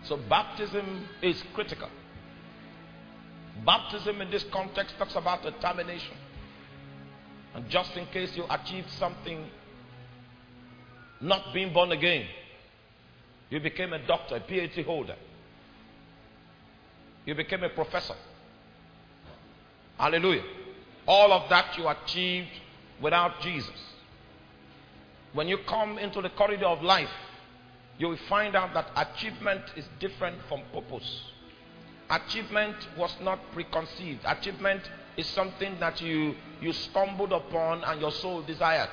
So baptism is critical. Baptism in this context talks about determination. And just in case you achieved something, not being born again, you became a doctor, a PhD holder. You became a professor. Hallelujah. All of that you achieved without Jesus. When you come into the corridor of life, you will find out that achievement is different from purpose. Achievement was not preconceived. Achievement is something that you stumbled upon and your soul desired.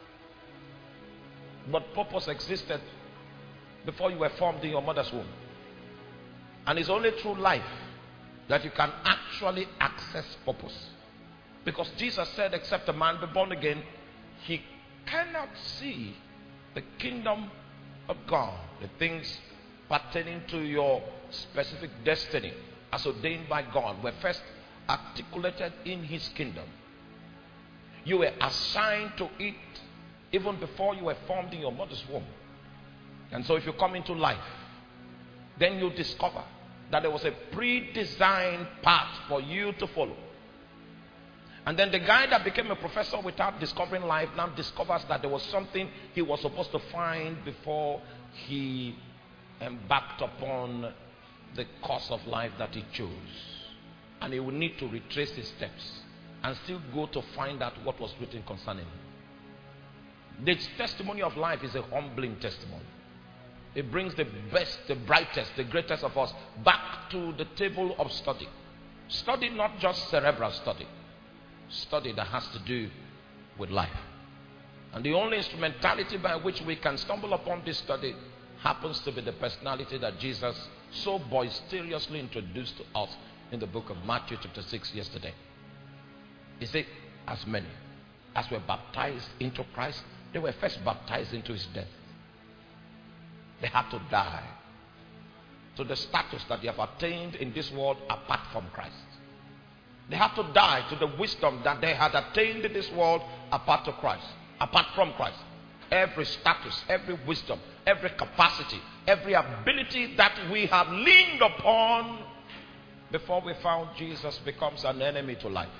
But purpose existed before you were formed in your mother's womb. And it's only through life that you can actually access purpose. Because Jesus said, except a man be born again, he cannot see the kingdom of God, the things pertaining to your specific destiny as ordained by God were first articulated in his kingdom. You were assigned to it even before you were formed in your mother's womb. And so if you come into life, then you discover that there was a pre-designed path for you to follow. And then the guy that became a professor without discovering life now discovers that there was something he was supposed to find before he embarked upon the course of life that he chose. And he will need to retrace his steps and still go to find out what was written concerning him. The testimony of life is a humbling testimony. It brings the best, the brightest, the greatest of us back to the table of study. Study, not just cerebral study. Study that has to do with life. And the only instrumentality by which we can stumble upon this study happens to be the personality that Jesus so boisterously introduced to us in the book of Matthew chapter 6 yesterday. He said, as many as were baptized into Christ, they were first baptized into his death. They had to die to the status that they have attained in this world apart from Christ. They had to die to the wisdom that they had attained in this world apart from Christ. Every status, every wisdom, every capacity, every ability that we have leaned upon before we found Jesus becomes an enemy to life.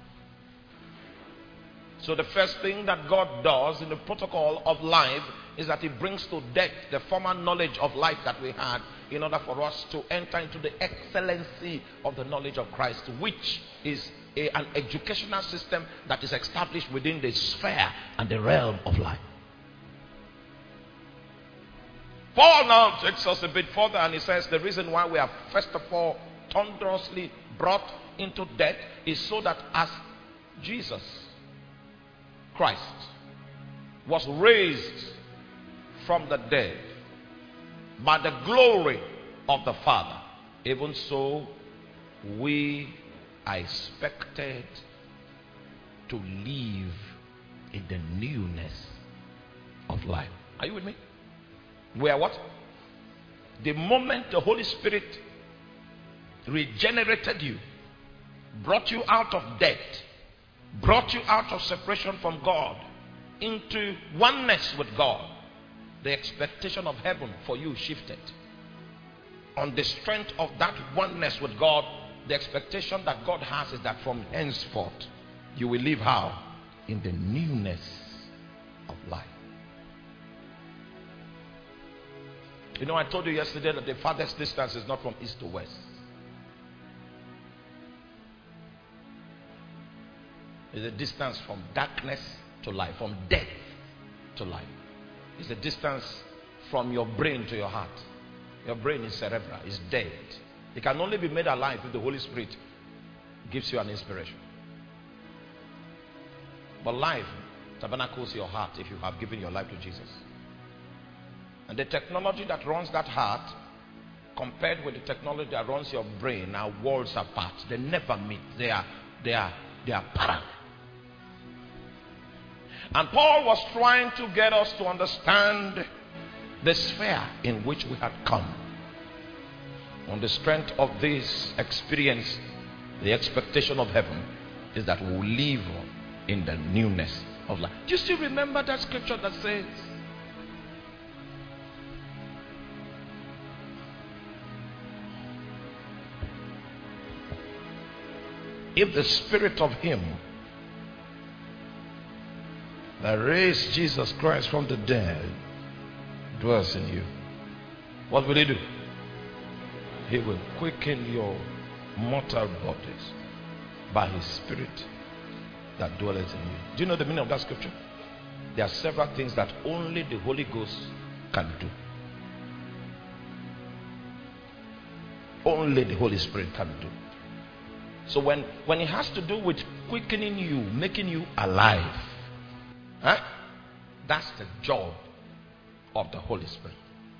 So the first thing that God does in the protocol of life is that he brings to death the former knowledge of life that we had in order for us to enter into the excellency of the knowledge of Christ, which is an educational system that is established within the sphere and the realm of life. Paul now takes us a bit further and he says the reason why we are first of all thunderously brought into death is so that as Jesus Christ was raised from the dead by the glory of the Father, even so we are expected to live in the newness of life. Are you with me? We are what? The moment the Holy Spirit regenerated you, brought you out of death, brought you out of separation from God into oneness with God, the expectation of heaven for you shifted. On the strength of that oneness with God, the expectation that God has is that from henceforth you will live how? In the newness of life. You know, I told you yesterday that the farthest distance is not from east to west. It's a distance from darkness to life, from death to life. It's a distance from your brain to your heart. Your brain is cerebral, it's dead. It can only be made alive if the Holy Spirit gives you an inspiration. But life tabernacles your heart if you have given your life to Jesus. And the technology that runs that heart compared with the technology that runs your brain are worlds apart. They never meet. They are parallel. And Paul was trying to get us to understand the sphere in which we had come. On the strength of this experience, the expectation of heaven is that we will live in the newness of life. Do you still remember that scripture that says, If the spirit of him that raised Jesus Christ from the dead dwells in you, what will he do? He will quicken your mortal bodies by his spirit that dwelleth in you. Do you know the meaning of that scripture? There are several things that only the Holy Ghost can do. Only the Holy Spirit can do. So when it has to do with quickening you, making you alive, that's the job of the Holy Spirit.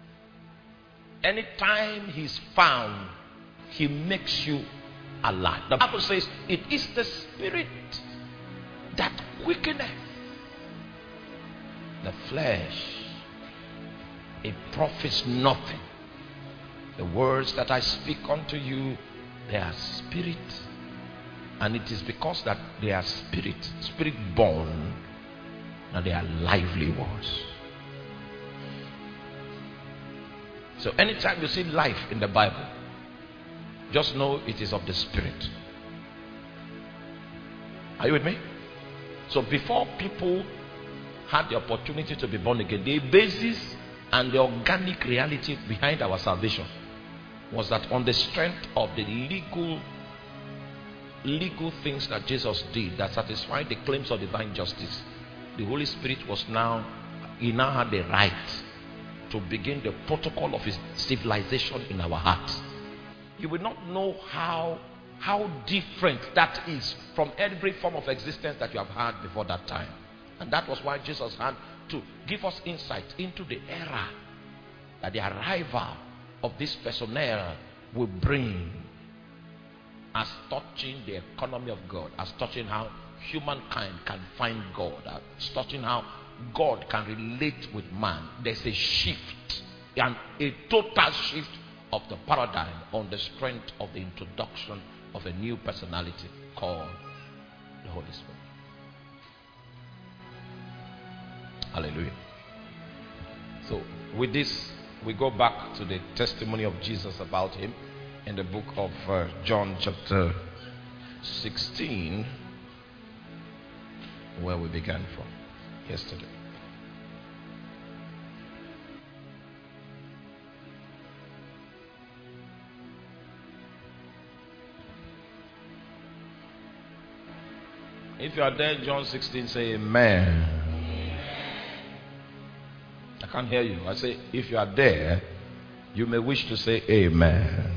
Anytime he's found, he makes you alive. The Bible says it is the Spirit that quickeneth the flesh. It profits nothing. The words that I speak unto you, they are spirit, and it is because that they are spirit born, and they are lively words. So anytime you see life in the Bible, just know it is of the Spirit. Are you with me? So before people had the opportunity to be born again, the basis and the organic reality behind our salvation was that on the strength of the legal things that Jesus did that satisfied the claims of divine justice, the Holy Spirit was now had the right to begin the protocol of his civilization in our hearts. You will not know how different that is from every form of existence that you have had before that time. And that was why Jesus had to give us insight into the era that the arrival of this personnel will bring, as touching the economy of God, as touching how humankind can find God, as touching how God can relate with man. There's a shift, and a total shift of the paradigm on the strength of the introduction of a new personality called the Holy Spirit. Hallelujah. So with this, we go back to the testimony of Jesus about him in the book of John chapter 16, where we began from yesterday. If you are there, John 16, say amen. I can't hear you. I say, if you are there, you may wish to say amen.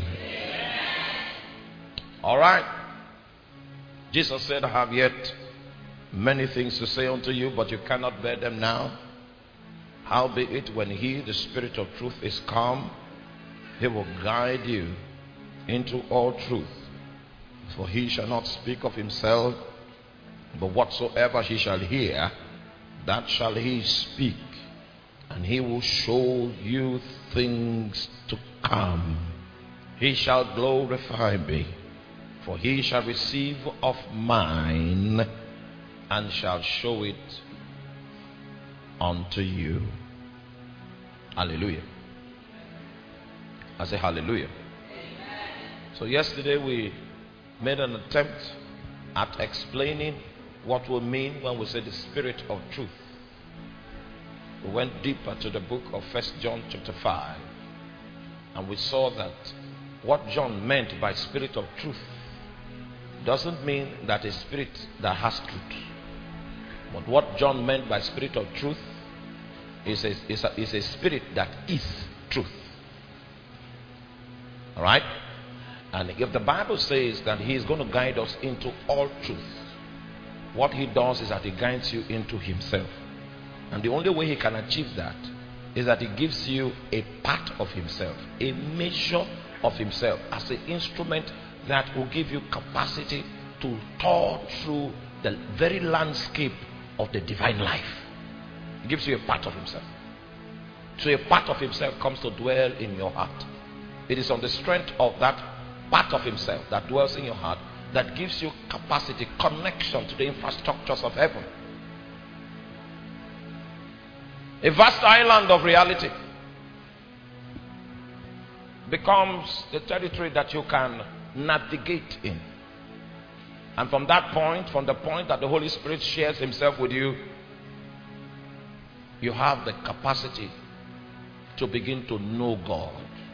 All right. Jesus said, I have yet many things to say unto you, but you cannot bear them now. Howbeit, when he, the Spirit of truth, is come, he will guide you into all truth. For he shall not speak of himself, but whatsoever he shall hear, that shall he speak, and he will show you things to come. He shall glorify me, for he shall receive of mine, and shall show it unto you. Hallelujah. I say hallelujah. So yesterday we made an attempt at explaining what we mean when we say the Spirit of truth. We went deeper to the book of 1 John chapter 5, and we saw that what John meant by Spirit of truth doesn't mean that a spirit that has truth. But what John meant by Spirit of truth is a spirit that is truth. Alright? And if the Bible says that he is going to guide us into all truth, what he does is that he guides you into himself. And the only way he can achieve that is that he gives you a part of himself, a measure of himself, as an instrument that will give you capacity to tour through the very landscape of the divine life. He gives you a part of himself. So a part of himself comes to dwell in your heart. It is on the strength of that part of himself that dwells in your heart that gives you capacity, connection to the infrastructures of heaven. A vast island of reality becomes the territory that you can navigate in. And from that point, from the point that the Holy Spirit shares himself with you, you have the capacity to begin to know God.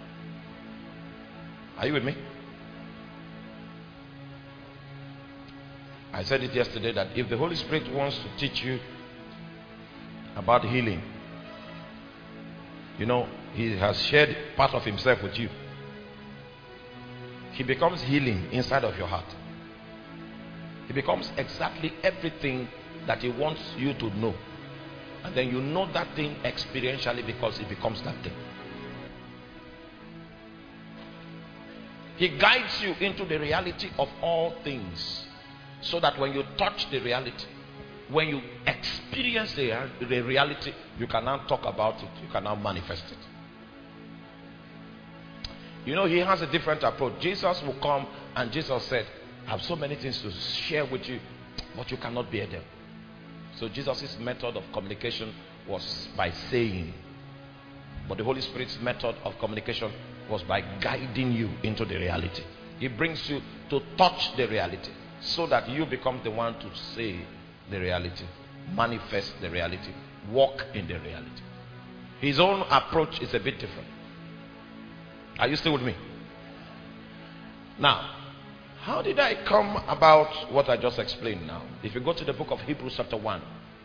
Are you with me? I said it yesterday that if the Holy Spirit wants to teach you about healing, you know, he has shared part of himself with you. He becomes healing inside of your heart. He becomes exactly everything that he wants you to know. And then you know that thing experientially because it becomes that thing. He guides you into the reality of all things, so that when you touch the reality, when you experience the reality, you can now talk about it, you can now manifest it. You know, he has a different approach. Jesus will come and Jesus said, I have so many things to share with you, but you cannot bear them. So Jesus' method of communication was by saying, but the Holy Spirit's method of communication was by guiding you into the reality. He brings you to touch the reality, so that you become the one to say the reality, manifest the reality, walk in the reality. His own approach is a bit different. Are you still with me? Now, how did I come about what I just explained now? If you go to the book of Hebrews chapter 1,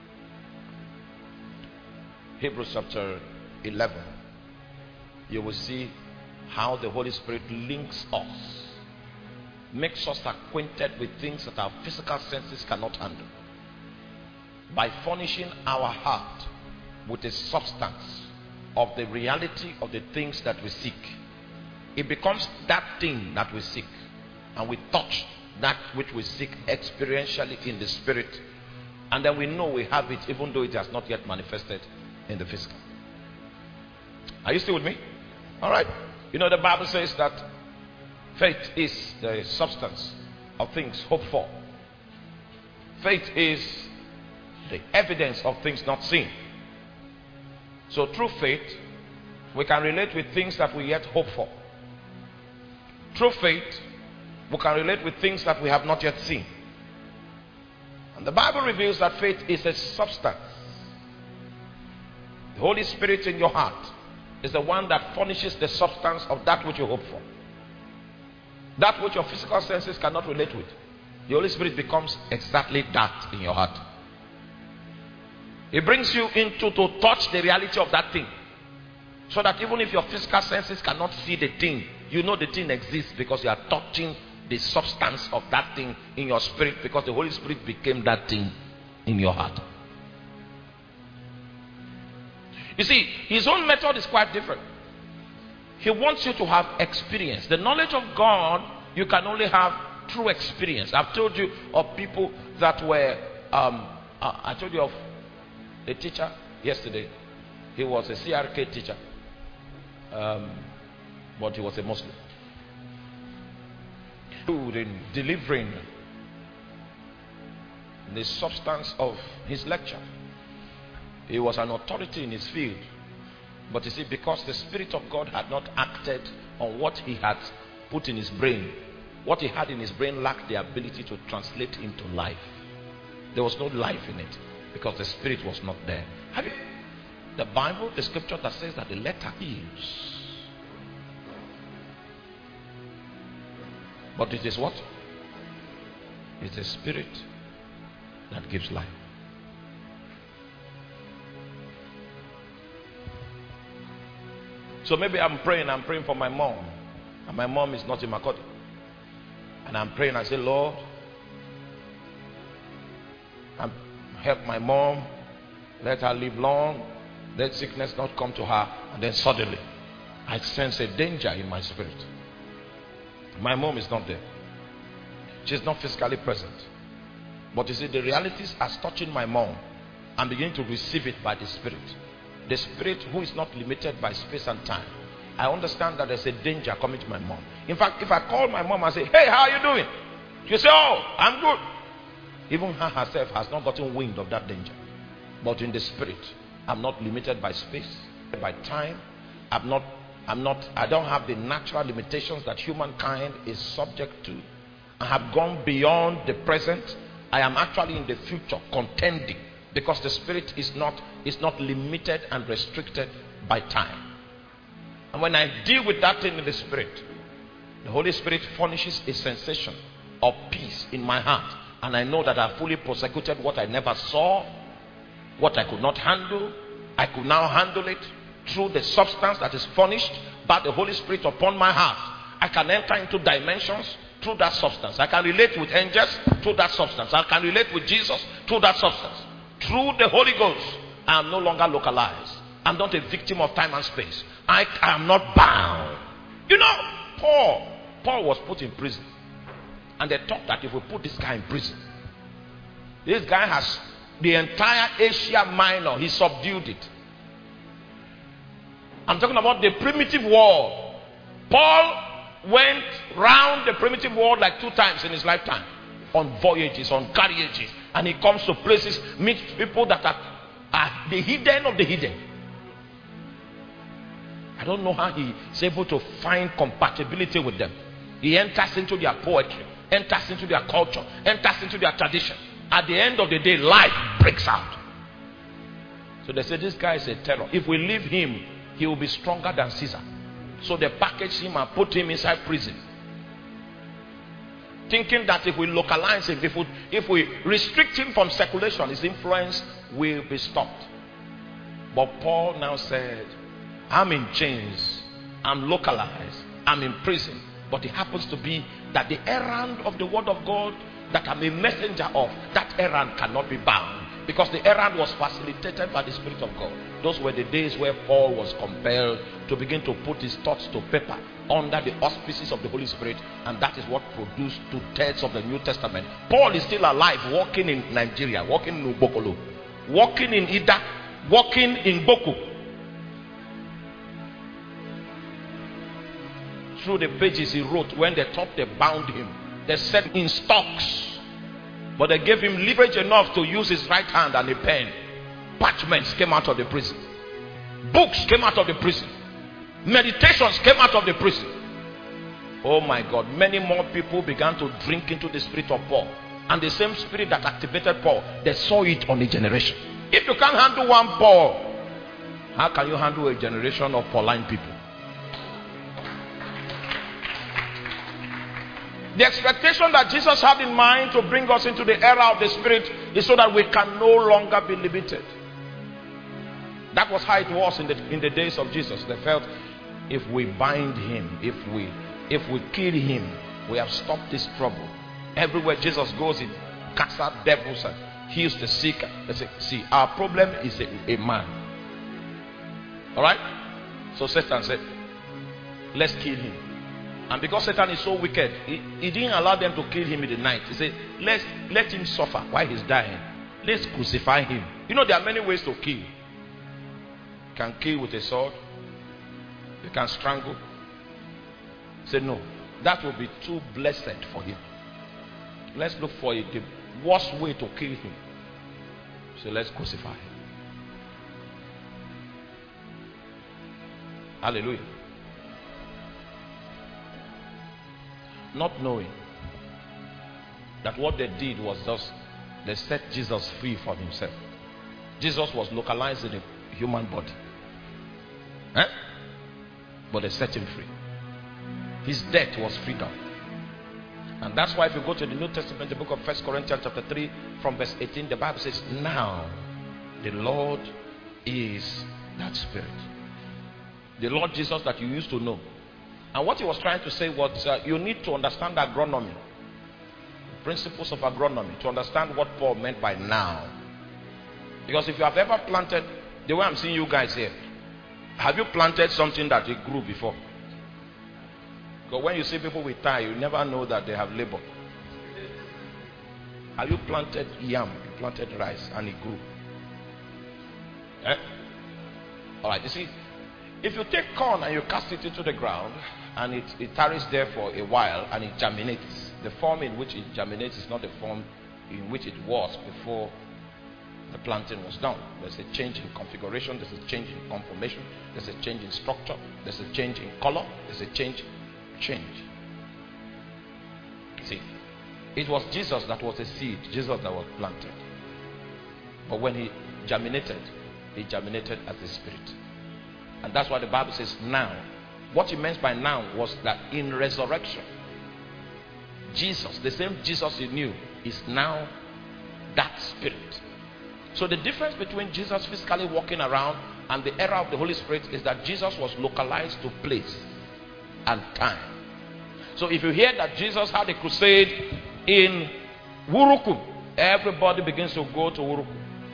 Hebrews chapter 11, you will see how the Holy Spirit links us, makes us acquainted with things that our physical senses cannot handle, by furnishing our heart with a substance of the reality of the things that we seek. It becomes that thing that we seek, and we touch that which we seek experientially in the spirit, and then we know we have it even though it has not yet manifested in the physical. Are you still with me? All right. You know, the Bible says that faith is the substance of things hoped for. Faith is the evidence of things not seen. So through faith, we can relate with things that we yet hope for. Through faith, we can relate with things that we have not yet seen. And the Bible reveals that faith is a substance. The Holy Spirit in your heart is the one that furnishes the substance of that which you hope for. That which your physical senses cannot relate with. The Holy Spirit becomes exactly that in your heart. It brings you into to touch the reality of that thing, so that even if your physical senses cannot see the thing, you know the thing exists because you are touching the substance of that thing in your spirit, because the Holy Spirit became that thing in your heart. You see, his own method is quite different. He wants you to have experience. The knowledge of God you can only have through experience. I've told you of people that were I told you of a teacher yesterday. He was a CRK teacher, but he was a Muslim. In delivering the substance of his lecture, he was an authority in his field. But you see, because the Spirit of God had not acted on what he had put in his brain, what he had in his brain lacked the ability to translate into life. There was no life in it because the Spirit was not there. Have you the Bible, the scripture that says that the letter is, but it is what? It's a spirit that gives life. So maybe I'm praying for my mom, and my mom is not in Makodi. And I'm praying, I say, Lord, help my mom, let her live long, let sickness not come to her. And then suddenly, I sense a danger in my spirit. My mom is not there. She's not physically present. But you see, the realities are touching my mom. I'm beginning to receive it by the Spirit. The Spirit who is not limited by space and time. I understand that there's a danger coming to my mom. In fact, if I call my mom and say, hey, how are you doing? She'll say, oh, I'm good. Even her herself has not gotten wind of that danger. But in the Spirit, I'm not limited by space, by time. I don't have the natural limitations that humankind is subject to. I have gone beyond the present. I am actually in the future contending, because the spirit is not limited and restricted by time. And when I deal with that thing in the spirit, the Holy Spirit furnishes a sensation of peace in my heart, and I know that I fully prosecuted what I never saw, what I could not handle. I could now handle it through the substance that is furnished by the Holy Spirit upon my heart. I can enter into dimensions through that substance. I can relate with angels through that substance. I can relate with Jesus through that substance. Through the Holy Ghost, I am no longer localized. I'm not a victim of time and space. I am not bound. You know, Paul was put in prison. And they thought that if we put this guy in prison, this guy has the entire Asia Minor. He subdued it. I'm talking about the primitive world. Paul went round the primitive world like 2 times in his lifetime, on voyages, on carriages, and he comes to places, meets people that are the hidden of the hidden. I don't know how he is able to find compatibility with them. He enters into their poetry, enters into their culture, enters into their tradition. At the end of the day, life breaks out. So they say, this guy is a terror. If we leave him, he will be stronger than Caesar. So they packaged him and put him inside prison, thinking that if we localize him, if we restrict him from circulation, his influence will be stopped. But Paul now said, I'm in chains, I'm localized, I'm in prison. But it happens to be that the errand of the word of God that I'm a messenger of, that errand cannot be bound, because the errand was facilitated by the Spirit of God. Those were the days where Paul was compelled to begin to put his thoughts to paper under the auspices of the Holy Spirit, and that is what produced 2/3 of the New Testament. Paul is still alive, walking in Nigeria, walking in Ubokolo, walking in Ida, walking in Boku. Through the pages he wrote, when they thought they bound him, they set in stocks. But they gave him leverage enough to use his right hand and a pen. Parchments came out of the prison. Books came out of the prison. Meditations came out of the prison. Oh my God, many more people began to drink into the spirit of Paul. And the same spirit that activated Paul, they saw it on a generation. If you can't handle one Paul, how can you handle a generation of Pauline people? The expectation that Jesus had in mind to bring us into the era of the Spirit is so that we can no longer be limited. That was how it was in the days of Jesus. They felt, if we bind him, if we kill him, we have stopped this trouble. Everywhere Jesus goes, he casts out devils and heals the sick. They say, see, our problem is a man. Alright? So Satan said, let's kill him. And because Satan is so wicked, he didn't allow them to kill him in the night. He said, let him suffer while he's dying. Let's crucify him. You know, there are many ways to kill. You can kill with a sword. You can strangle. He said, no, that will be too blessed for him. Let's look for the worst way to kill him. So let's crucify him. Hallelujah. Not knowing that what they did was just, they set Jesus free from himself. Jesus was localized in a human body. But they set him free. His death was freedom. And that's why if you go to the New Testament, the book of 1 Corinthians chapter 3 from verse 18, the Bible says, now the Lord is that Spirit. The Lord Jesus that you used to know. And what he was trying to say was, you need to understand agronomy, principles of agronomy, to understand what Paul meant by now. Because if you have ever planted, the way I'm seeing you guys here, have you planted something that it grew before? Because when you see people with tie, you never know that they have labor. Have you planted yam, you planted rice, and it grew? Alright, you see, if you take corn and you cast it into the ground, and it tarries there for a while, and it germinates, the form in which it germinates is not the form in which it was before the planting was done. There's a change in configuration, there's a change in conformation, there's a change in structure, there's a change in color, there's a change. See, It was Jesus that was a seed, Jesus that was planted. But when he germinated as a spirit. And that's why the Bible says now. What he meant by now was that in resurrection, Jesus, the same Jesus you knew, is now that spirit. So the difference between Jesus physically walking around and the era of the Holy Spirit is that Jesus was localized to place and time. So if you hear that Jesus had a crusade in Wuruku, everybody begins to go to Wuruku.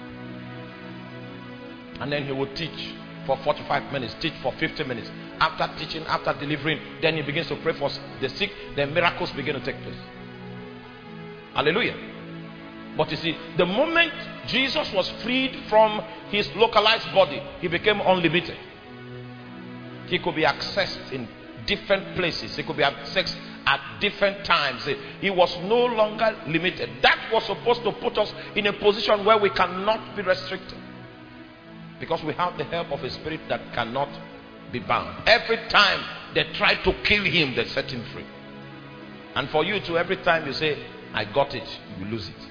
And then he will teach for 45 minutes, teach for 50 minutes. After teaching, after delivering, then he begins to pray for the sick. Then miracles begin to take place. Hallelujah. But you see, the moment Jesus was freed from his localized body, he became unlimited. He could be accessed in different places. He could be accessed at different times. He was no longer limited. That was supposed to put us in a position where we cannot be restricted. Because we have the help of a spirit that cannot be bound. Every time they try to kill him, they set him free. And for you too, every time you say, I got it, you lose it.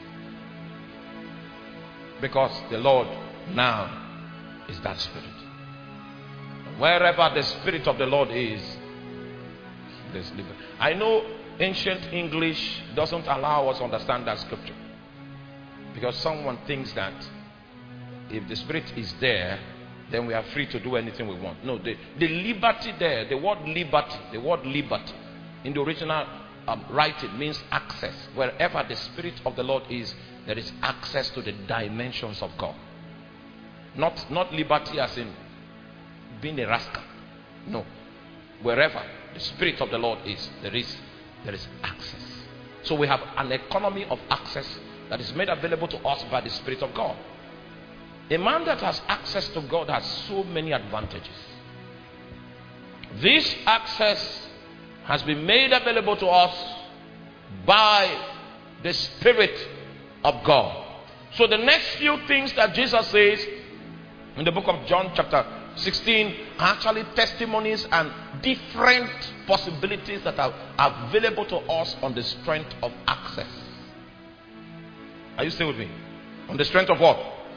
Because the Lord now is that spirit. Wherever the spirit of the Lord is, there's liberty. I know ancient English doesn't allow us to understand that scripture. Because someone thinks that if the spirit is there, then we are free to do anything we want. No, the liberty there, the word liberty in the original writing means access. Wherever the spirit of the Lord is, there is access to the dimensions of God. Not liberty as in being a rascal. No. Wherever the spirit of the Lord is, there is access. So we have an economy of access that is made available to us by the Spirit of God. A man that has access to God has so many advantages. This access has been made available to us by the Spirit of God. So the next few things that Jesus says in the book of John chapter 16 are actually testimonies and different possibilities that are available to us on the strength of access. Are you still with me? On the strength of what?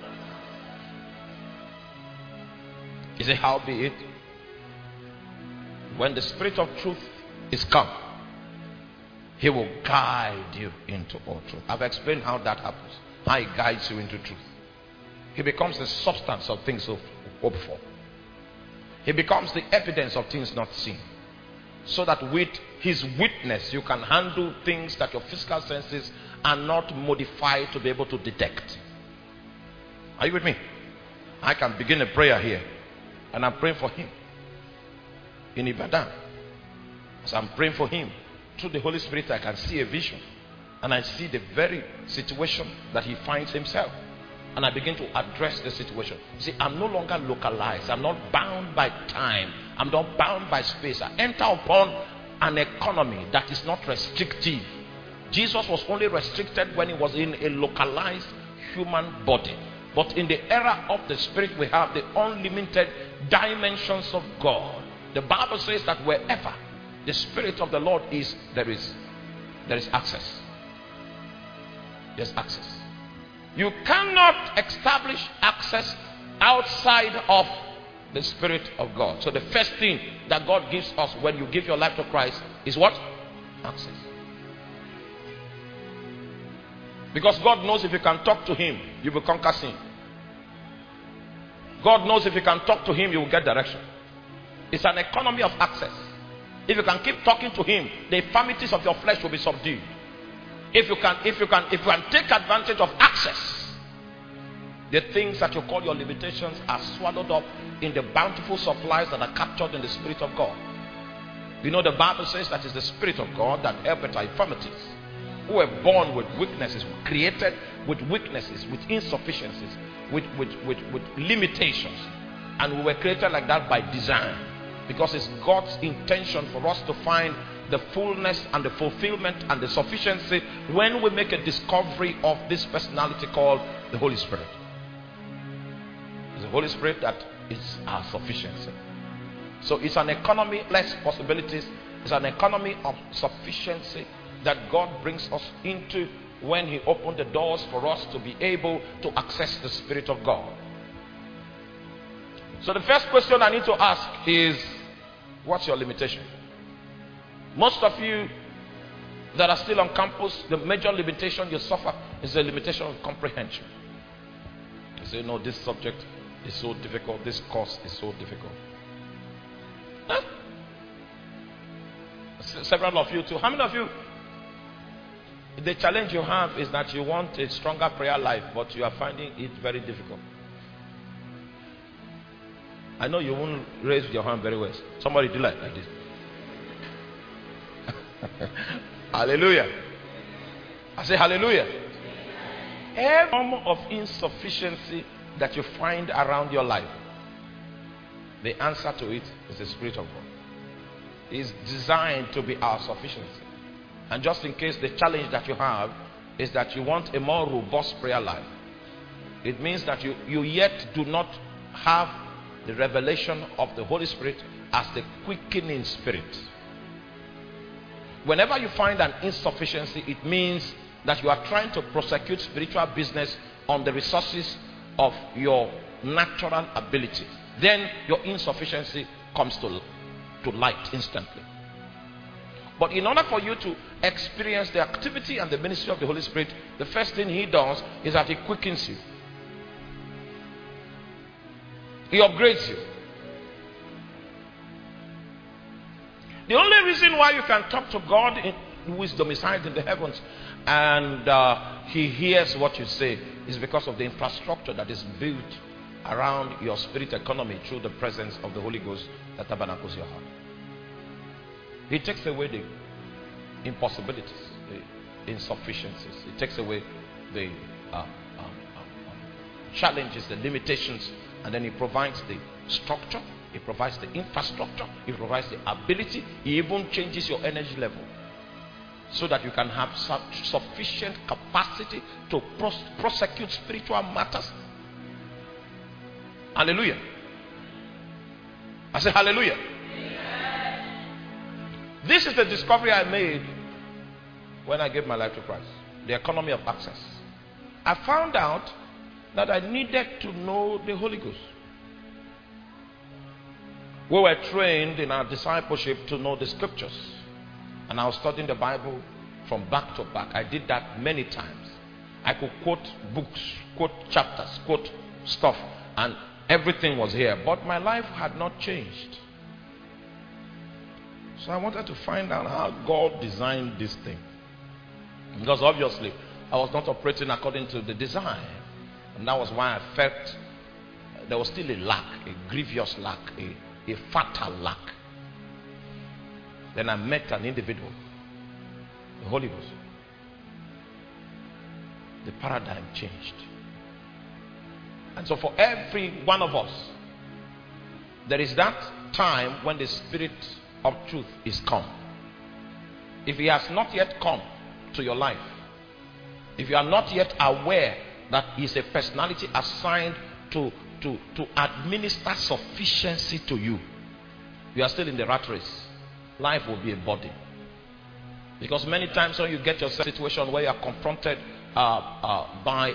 He said, howbeit, when the Spirit of truth is come, he will guide you into all truth. I've explained how that happens. How he guides you into truth. He becomes the substance of things hoped for. He becomes the evidence of things not seen. So that with his witness, you can handle things that your physical senses are not modified to be able to detect. Are you with me? I can begin a prayer here. And I'm praying for him. In Ibadan. As I'm praying for him, through the Holy Spirit, I can see a vision. And I see the very situation that he finds himself. And I begin to address the situation. See, I'm no longer localized. I'm not bound by time. I'm not bound by space. I enter upon an economy that is not restrictive. Jesus was only restricted when he was in a localized human body. But in the era of the Spirit, we have the unlimited dimensions of God. The Bible says that wherever the Spirit of the Lord is, there is access. There's access. You cannot establish access outside of the Spirit of God. So the first thing that God gives us when you give your life to Christ is what? Access. Because God knows if you can talk to him, you will conquer sin. God knows if you can talk to him, you will get direction. It's an economy of access. If you can keep talking to him, the infirmities of your flesh will be subdued. If you can take advantage of access, the things that you call your limitations are swallowed up in the bountiful supplies that are captured in the Spirit of God. You know, the Bible says that it's the Spirit of God that helpeth our infirmities. Who were born with weaknesses, created with weaknesses, with insufficiencies, with limitations. And we were created like that by design. Because it's God's intention for us to find the fullness and the fulfillment and the sufficiency when we make a discovery of this personality called the Holy Spirit. It's the Holy Spirit that is our sufficiency. So it's an economy, less possibilities. It's an economy of sufficiency that God brings us into when He opened the doors for us to be able to access the Spirit of God. So the first question I need to ask is, what's your limitation? Most of you that are still on campus, the major limitation you suffer is the limitation of comprehension. You say, no, this subject is so difficult, this course is so difficult. Huh? Several of you too. How many of you, the challenge you have is that you want a stronger prayer life, but you are finding it very difficult? I know you won't raise your hand very well. Somebody do like this. Hallelujah. I say hallelujah. Every form of insufficiency that you find around your life, the answer to it is the Spirit of God. It's designed to be our sufficiency. And just in case the challenge that you have is that you want a more robust prayer life, it means that you yet do not have the revelation of the Holy Spirit as the quickening Spirit. Whenever you find an insufficiency, it means that you are trying to prosecute spiritual business on the resources of your natural ability. Then your insufficiency comes to light instantly. But in order for you to experience the activity and the ministry of the Holy Spirit, the first thing He does is that He quickens you. He upgrades you. The only reason why you can talk to God, who is domiciled in the heavens, and He hears what you say, is because of the infrastructure that is built around your spirit economy through the presence of the Holy Ghost that tabernacles your heart. He takes away the impossibilities, the insufficiencies. He takes away the challenges, the limitations, and then He provides the structure. He provides the infrastructure. He provides the ability. He even changes your energy level so that you can have sufficient capacity to prosecute spiritual matters. Hallelujah. I say hallelujah. This is the discovery I made when I gave my life to Christ. The economy of access. I found out that I needed to know the Holy Ghost. We were trained in our discipleship to know the scriptures. And I was studying the Bible from back to back. I did that many times. I could quote books, quote chapters, quote stuff, and everything was here. But my life had not changed. So I wanted to find out how God designed this thing. Because obviously, I was not operating according to the design. And that was why I felt there was still a lack, a grievous lack, a fatal lack. Then I met an individual, the Holy Ghost. The paradigm changed. And so for every one of us, there is that time when the Spirit of truth is come. If He has not yet come to your life, if you are not yet aware that He is a personality assigned to administer sufficiency to you, you are still in the rat race. Life will be a body. Because many times when you get yourself in a situation where you are confronted by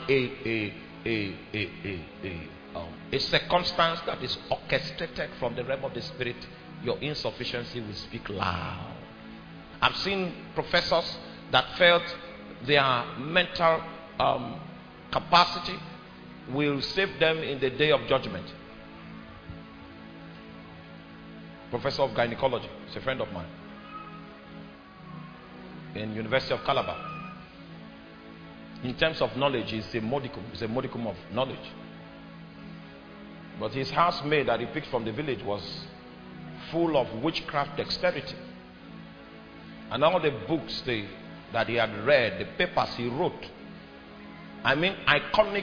a circumstance that is orchestrated from the realm of the Spirit, your insufficiency will speak loud. I've seen professors that felt their mental capacity will save them in the day of judgment. Professor of gynecology, is a friend of mine in University of Calabar. In terms of knowledge, he's a modicum of knowledge. But his housemaid that he picked from the village was full of witchcraft dexterity. And all the books that he had read, the papers he wrote, I mean iconic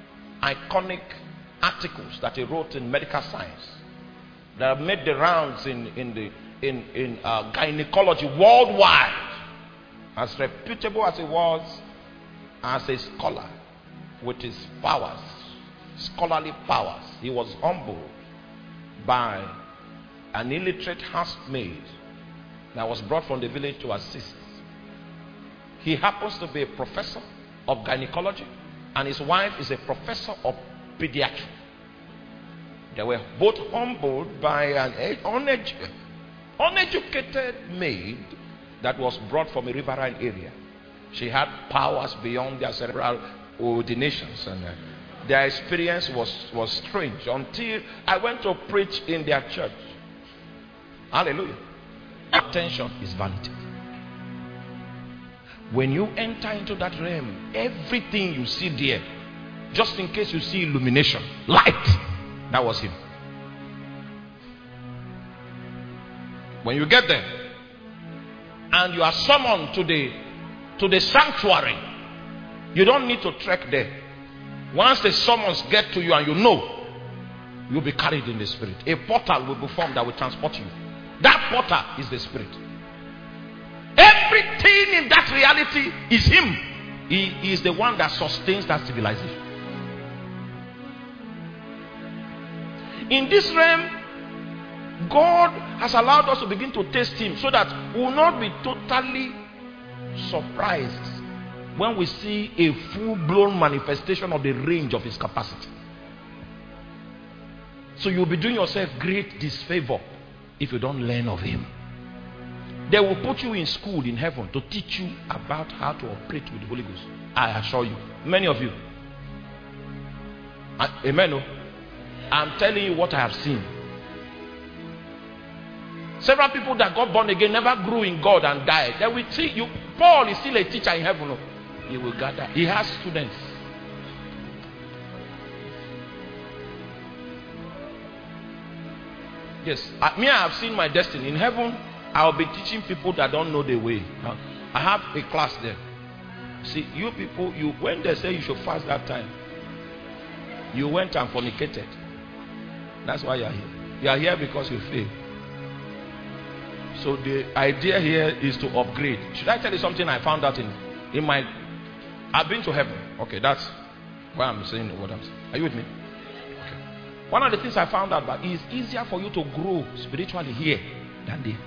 articles that he wrote in medical science that have made the rounds in gynecology worldwide. As reputable as he was as a scholar with his powers, scholarly powers, he was humbled by an illiterate housemaid that was brought from the village to assist. He happens to be a professor of gynecology, and his wife is a professor of pediatry. They were both humbled by an uneducated maid that was brought from a riverine area. She had powers beyond their cerebral ordinations, and their experience was strange until I went to preach in their church. Hallelujah. Attention is vanity. When you enter into that realm, everything you see there, just in case you see illumination, light, that was him. When you get there and you are summoned to the sanctuary, you don't need to trek there. Once the summons get to you and you know, you'll be carried in the spirit. A portal will be formed that will transport you. That portal is the spirit. Everything in that reality is him. He is the one that sustains that civilization. In this realm, God has allowed us to begin to taste him so that we will not be totally surprised when we see a full-blown manifestation of the range of his capacity. So you'll be doing yourself great disfavor if you don't learn of him. They will put you in school in heaven to teach you about how to operate with the Holy Ghost. I assure you, many of you. Amen. I'm telling you what I have seen. Several people that got born again never grew in God and died. They will see you. Paul is still a teacher in heaven. He will gather. He has students. Yes, I have seen my destiny in heaven. I'll be teaching people that don't know the way. I have a class there. See, you people, when they say you should fast that time, you went and fornicated. That's why you are here. You are here because you failed. So the idea here is to upgrade. Should I tell you something I found out in my... I've been to heaven. Okay, that's why I'm saying what I'm saying. Are you with me? Okay. One of the things I found out that it's easier for you to grow spiritually here than there.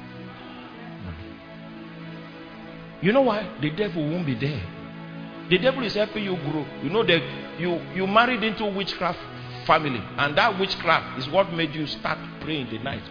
You know why? The devil won't be there. The devil is helping you grow. You know that you married into witchcraft family, and that witchcraft is what made you start praying the night.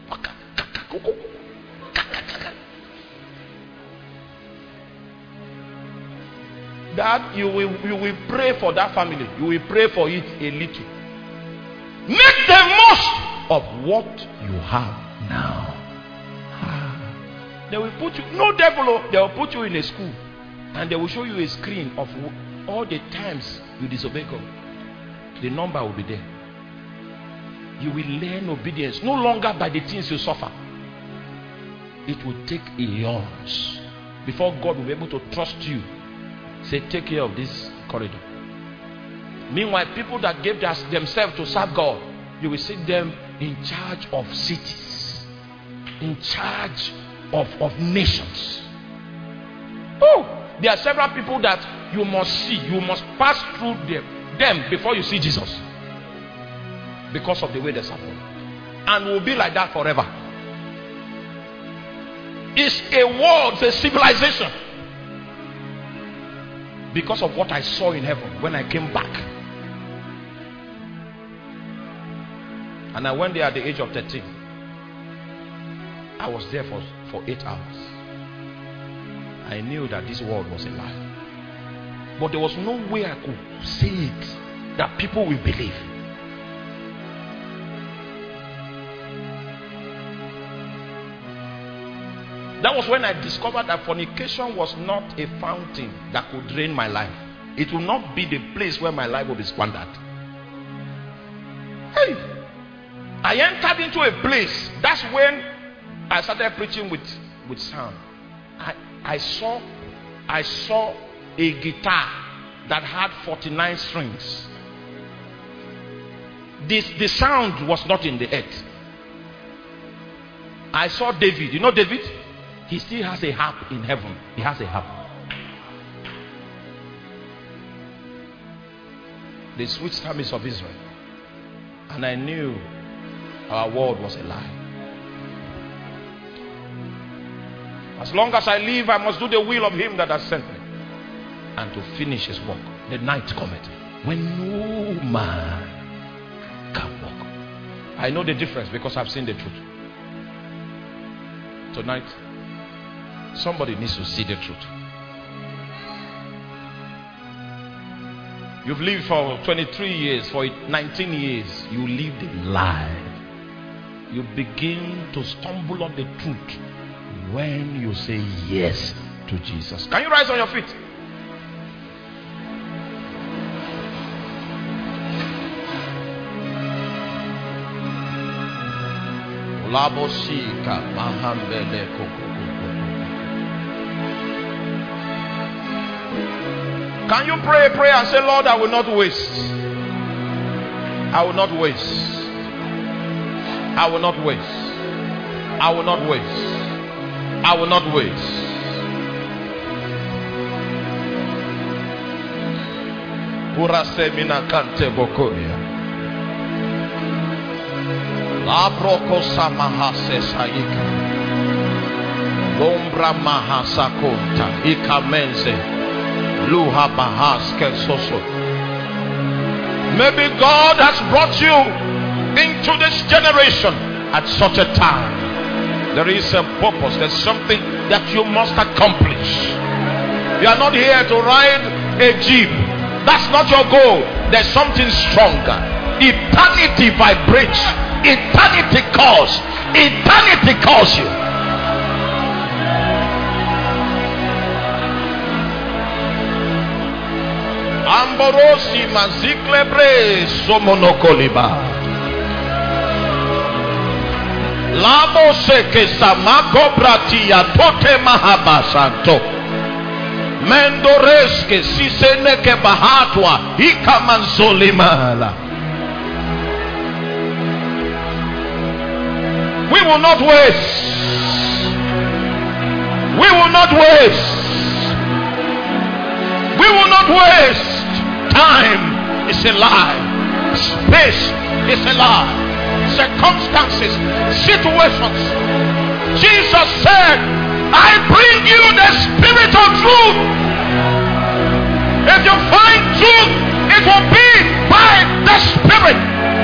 That you will pray for that family. You will pray for it a little. Make the most of what you have now. They will put you, no devil, they will put you in a school and they will show you a screen of all the times you disobey God. The number will be there. You will learn obedience no longer by the things you suffer. It will take eons before God will be able to trust you. Say, take care of this corridor. Meanwhile, people that gave themselves to serve God, you will see them in charge of cities, in charge of nations. Oh, there are several people that you must see. You must pass through them before you see Jesus, because of the way they suffer, and will be like that forever. It's a world, it's a civilization, because of what I saw in heaven when I came back. And I went there at the age of 13. I was there for 8 hours. I knew that this world was a lie, but there was no way I could say it that people will believe. That was when I discovered that fornication was not a fountain that could drain my life. It will not be the place where my life will be squandered. Hey, I entered into a place. That's when I started preaching with sound. I saw a guitar that had 49 strings. The sound was not in the earth. I saw David. You know David? He still has a harp in heaven. He has a harp. The sweet psalmist of Israel. And I knew our world was a lie. As long as I live, I must do the will of him that has sent me, and to finish his work. The night cometh when no man can walk. I know the difference because I've seen the truth. Tonight, somebody needs to see the truth. You've lived for 23 years, for 19 years, you lived a lie. You begin to stumble on the truth when you say yes to Jesus. Can you rise on your feet? Can you pray and say, Lord, I will not waste. I will not waste. I will not waste. I will not waste. I will not waste. Pura semina kante bokoria. La broko samahase saika. Lombra mahasa konta. Ikamenze. Luha bahaske soso. Maybe God has brought you into this generation at such a time. There is a purpose. There's something that you must accomplish. You are not here to ride a jeep. That's not your goal. There's something stronger. Eternity vibrates. Eternity calls. Eternity calls you. Amborosi maziklebre somonokoliba. Labo seke samako bratia tote mahabasanto. Mendoreske siseneke bahatwa ikamanzolimala. We will not waste. We will not waste. We will not waste. Time is a lie. Space is a lie. Circumstances, situations. Jesus said, I bring you the spirit of truth. If you find truth, it will be by the spirit.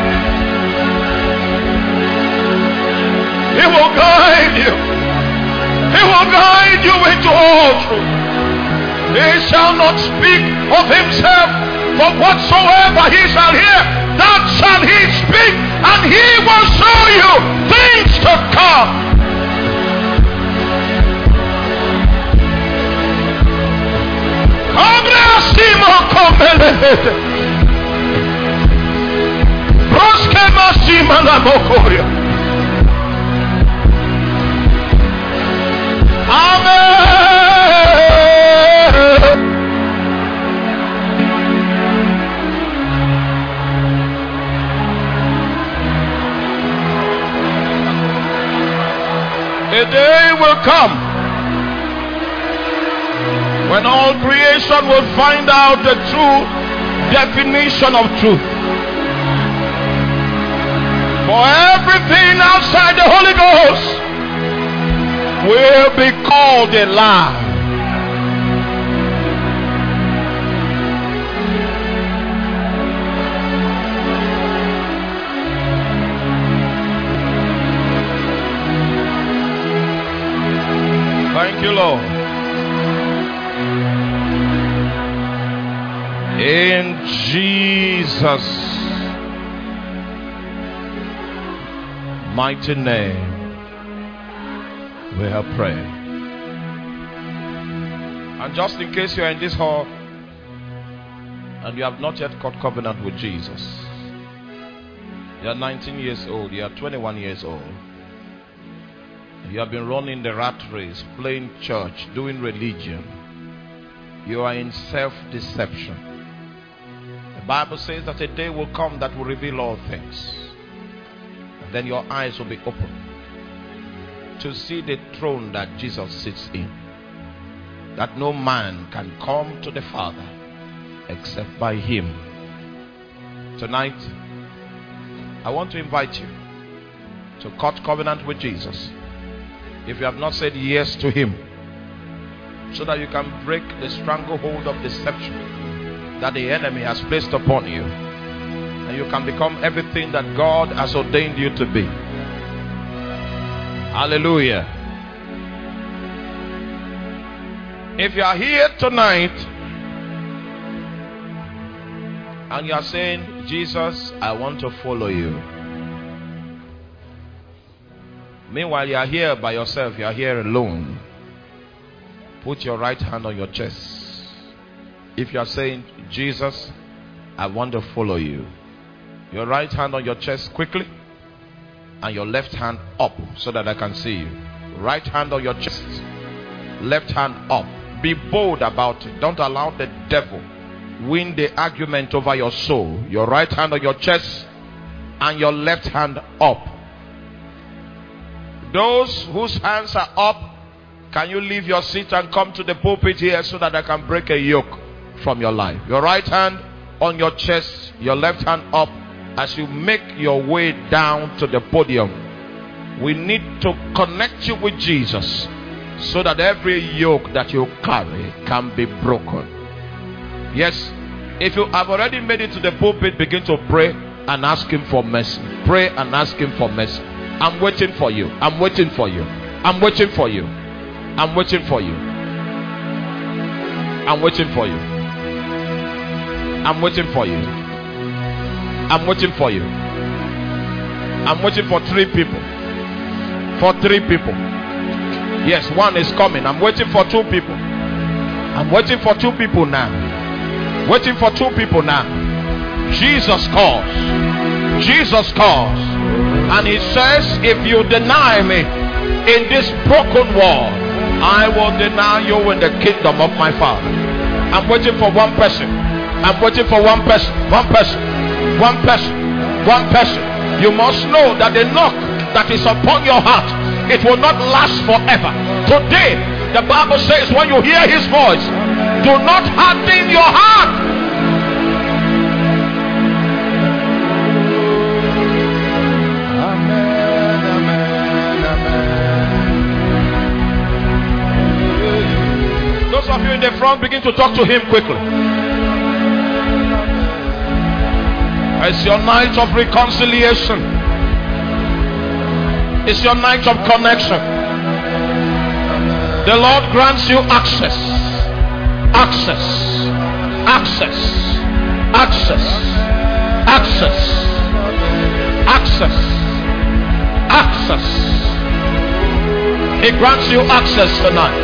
He will guide you. He will guide you into all truth. He shall not speak of himself, but whatsoever he shall hear, that shall he speak, and he will show you things to come. Amen. A day will come when all creation will find out the true definition of truth. For everything outside the Holy Ghost will be called a lie. Thank you, Lord. In Jesus' mighty name, we have prayed. And just in case you are in this hall and you have not yet got covenant with Jesus, you are 19 years old, you are 21 years old, you have been running the rat race, playing church, doing religion, you are in self-deception. The Bible says that a day will come that will reveal all things, and then your eyes will be open to see the throne that Jesus sits in, that no man can come to the Father except by him. Tonight, I want to invite you to cut covenant with Jesus. If you have not said yes to him, so that you can break the stranglehold of deception that the enemy has placed upon you, and you can become everything that God has ordained you to be. Hallelujah. If you are here tonight and you are saying, Jesus, I want to follow you. Meanwhile, you are here by yourself, you are here alone. Put your right hand on your chest. If you are saying, Jesus, I want to follow you. Your right hand on your chest quickly, and your left hand up so that I can see you. Right hand on your chest, left hand up. Be bold about it. Don't allow the devil win the argument over your soul. Your right hand on your chest and your left hand up. Those whose hands are up, can you leave your seat and come to the pulpit here so that I can break a yoke from your life? Your right hand on your chest, your left hand up. As you make your way down to the podium, we need to connect you with Jesus so that every yoke that you carry can be broken. Yes, if you have already made it to the pulpit, begin to pray and ask him for mercy. Pray and ask him for mercy. I'm waiting for you. I'm waiting for you. I'm waiting for you. I'm waiting for you. I'm waiting for you. I'm waiting for you. I'm waiting for you. I'm waiting for 3 people. For 3 people. Yes, 1 is coming. I'm waiting for 2 people. I'm waiting for 2 people now. Waiting for 2 people now. Jesus calls. Jesus calls. And he says, if you deny me in this broken world, I will deny you in the kingdom of my Father. I'm waiting for 1 person. I'm waiting for 1 person. 1 person. 1 person. 1 person. You must know that the knock that is upon your heart, it will not last forever. Today, the Bible says, when you hear his voice, do not harden your heart. Amen, amen, amen. Those of you in the front, begin to talk to him quickly. It's your night of reconciliation. It's your night of connection. The Lord grants you access. Access. Access. Access. Access. Access. Access. He grants you access tonight.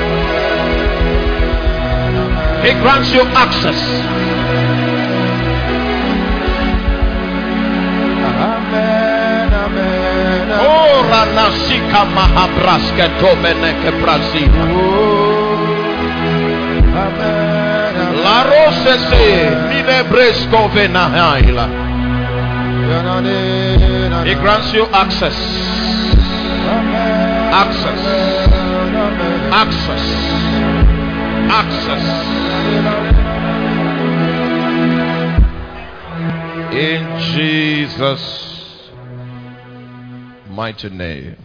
He grants you access. Oh, Ranasika Mahabraska Tomeneke Brazil. La Rose se Minebresco Venahaila. He grants you access. Access. Access. Access. In Jesus' mighty name.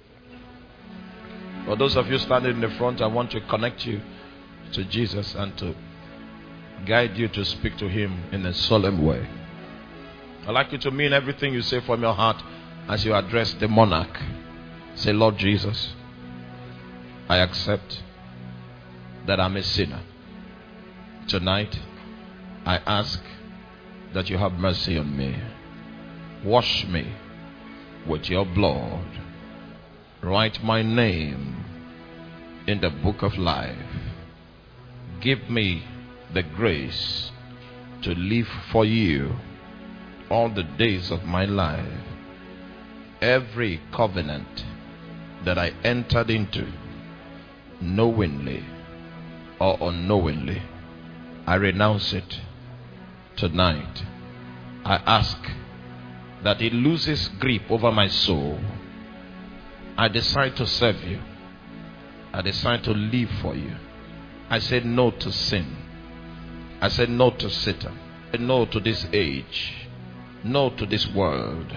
For those of you standing in the front, I want to connect you to Jesus and to guide you to speak to him in a solemn way. I'd like you to mean everything you say from your heart as you address the monarch. Say, Lord Jesus, I accept that I'm a sinner. Tonight, I ask that you have mercy on me. Wash me with your blood. Write my name in the book of life. Give me the grace to live for you all the days of my life. Every covenant that I entered into, knowingly or unknowingly, I renounce it tonight. I ask that it loses grip over my soul. I decide to serve you. I decide to live for you. I say no to sin. I say no to Satan. I say no to this age. No to this world.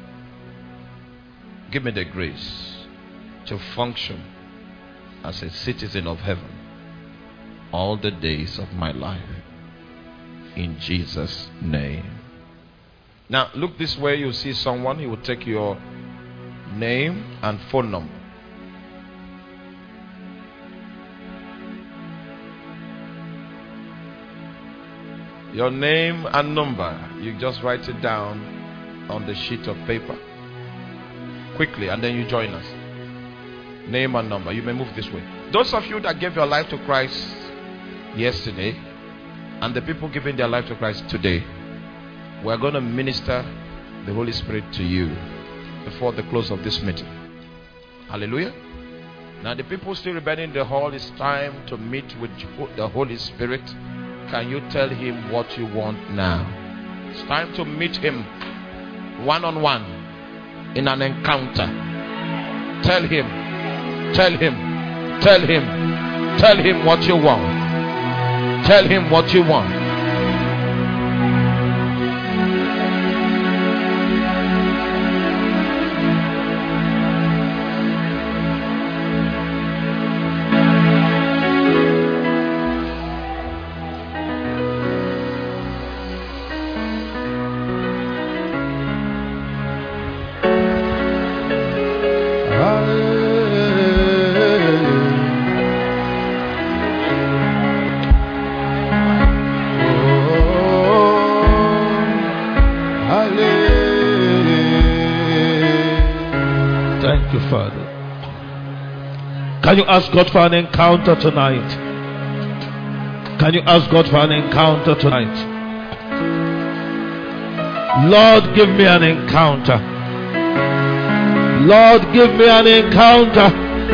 Give me the grace to function as a citizen of heaven all the days of my life. In Jesus' name. Now look this way. You see someone. He will take your name and phone number. Your name and number. You just write it down on the sheet of paper quickly, and then you join us. Name and number. You may move this way. Those of you that gave your life to Christ yesterday, and the people giving their life to Christ today, we're going to minister the Holy Spirit to you before the close of this meeting. Hallelujah. Now the people still remaining in the hall, it's time to meet with the Holy Spirit. Can you tell him what you want now? It's time to meet him one-on-one in an encounter. Tell him what you want. Tell him what you want. Can you ask God for an encounter tonight? Can you ask God for an encounter tonight? Lord, give me an encounter. Lord, give me an encounter.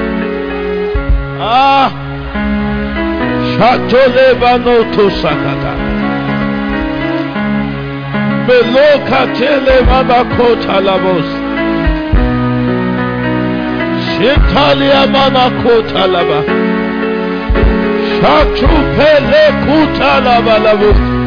Shatoleba no to sakata. Meloka tele mabakota labos. Shitalia mana kota laba. Shatu pele kuta laba labu.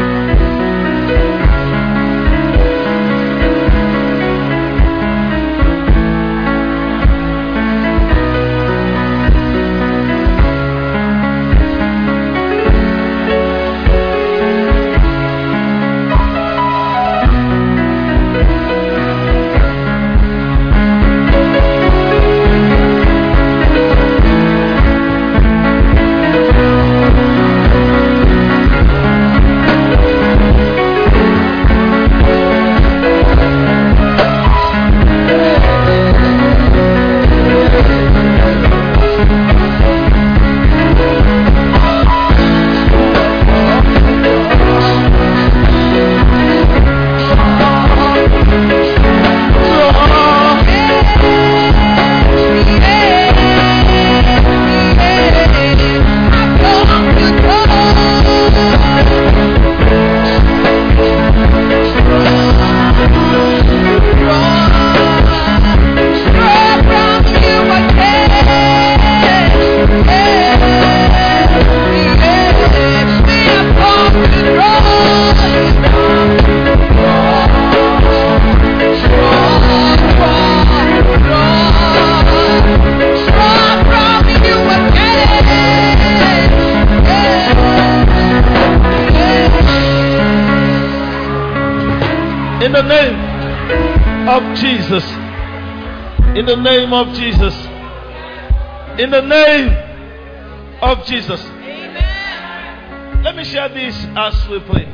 In the name of Jesus. In the name of Jesus. In the name of Jesus. Amen. Let me share this as we pray.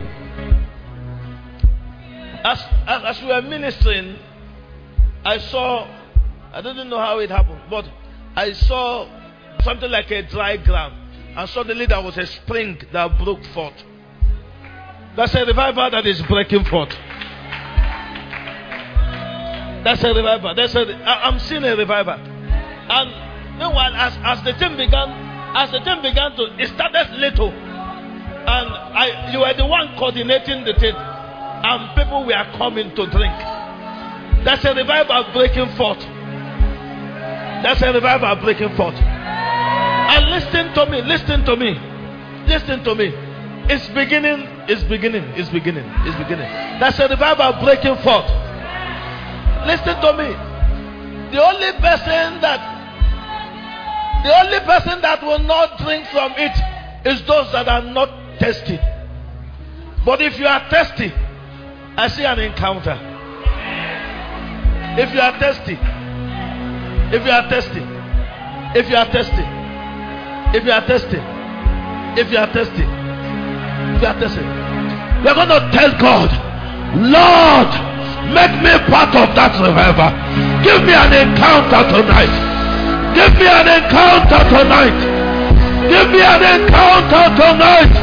As we were ministering, I didn't know how it happened, but I saw something like a dry ground, and suddenly there was a spring that broke forth. That's a revival that is breaking forth. That's a revival. I'm seeing a revival. And meanwhile, as the thing began to, it started little, and you were the one coordinating the thing, and people were coming to drink. That's a revival breaking forth. That's a revival breaking forth. And listen to me. It's beginning. That's a revival breaking forth. Listen to me. The only person that will not drink from it is those that are not thirsty. But if you are thirsty, I see an encounter. If you are thirsty, if you are thirsty, if you are thirsty, if you are thirsty, if you are thirsty, if you are thirsty, we are going to tell God, Lord, make me part of that revival. Give me an encounter tonight. Give me an encounter tonight. Give me an encounter tonight.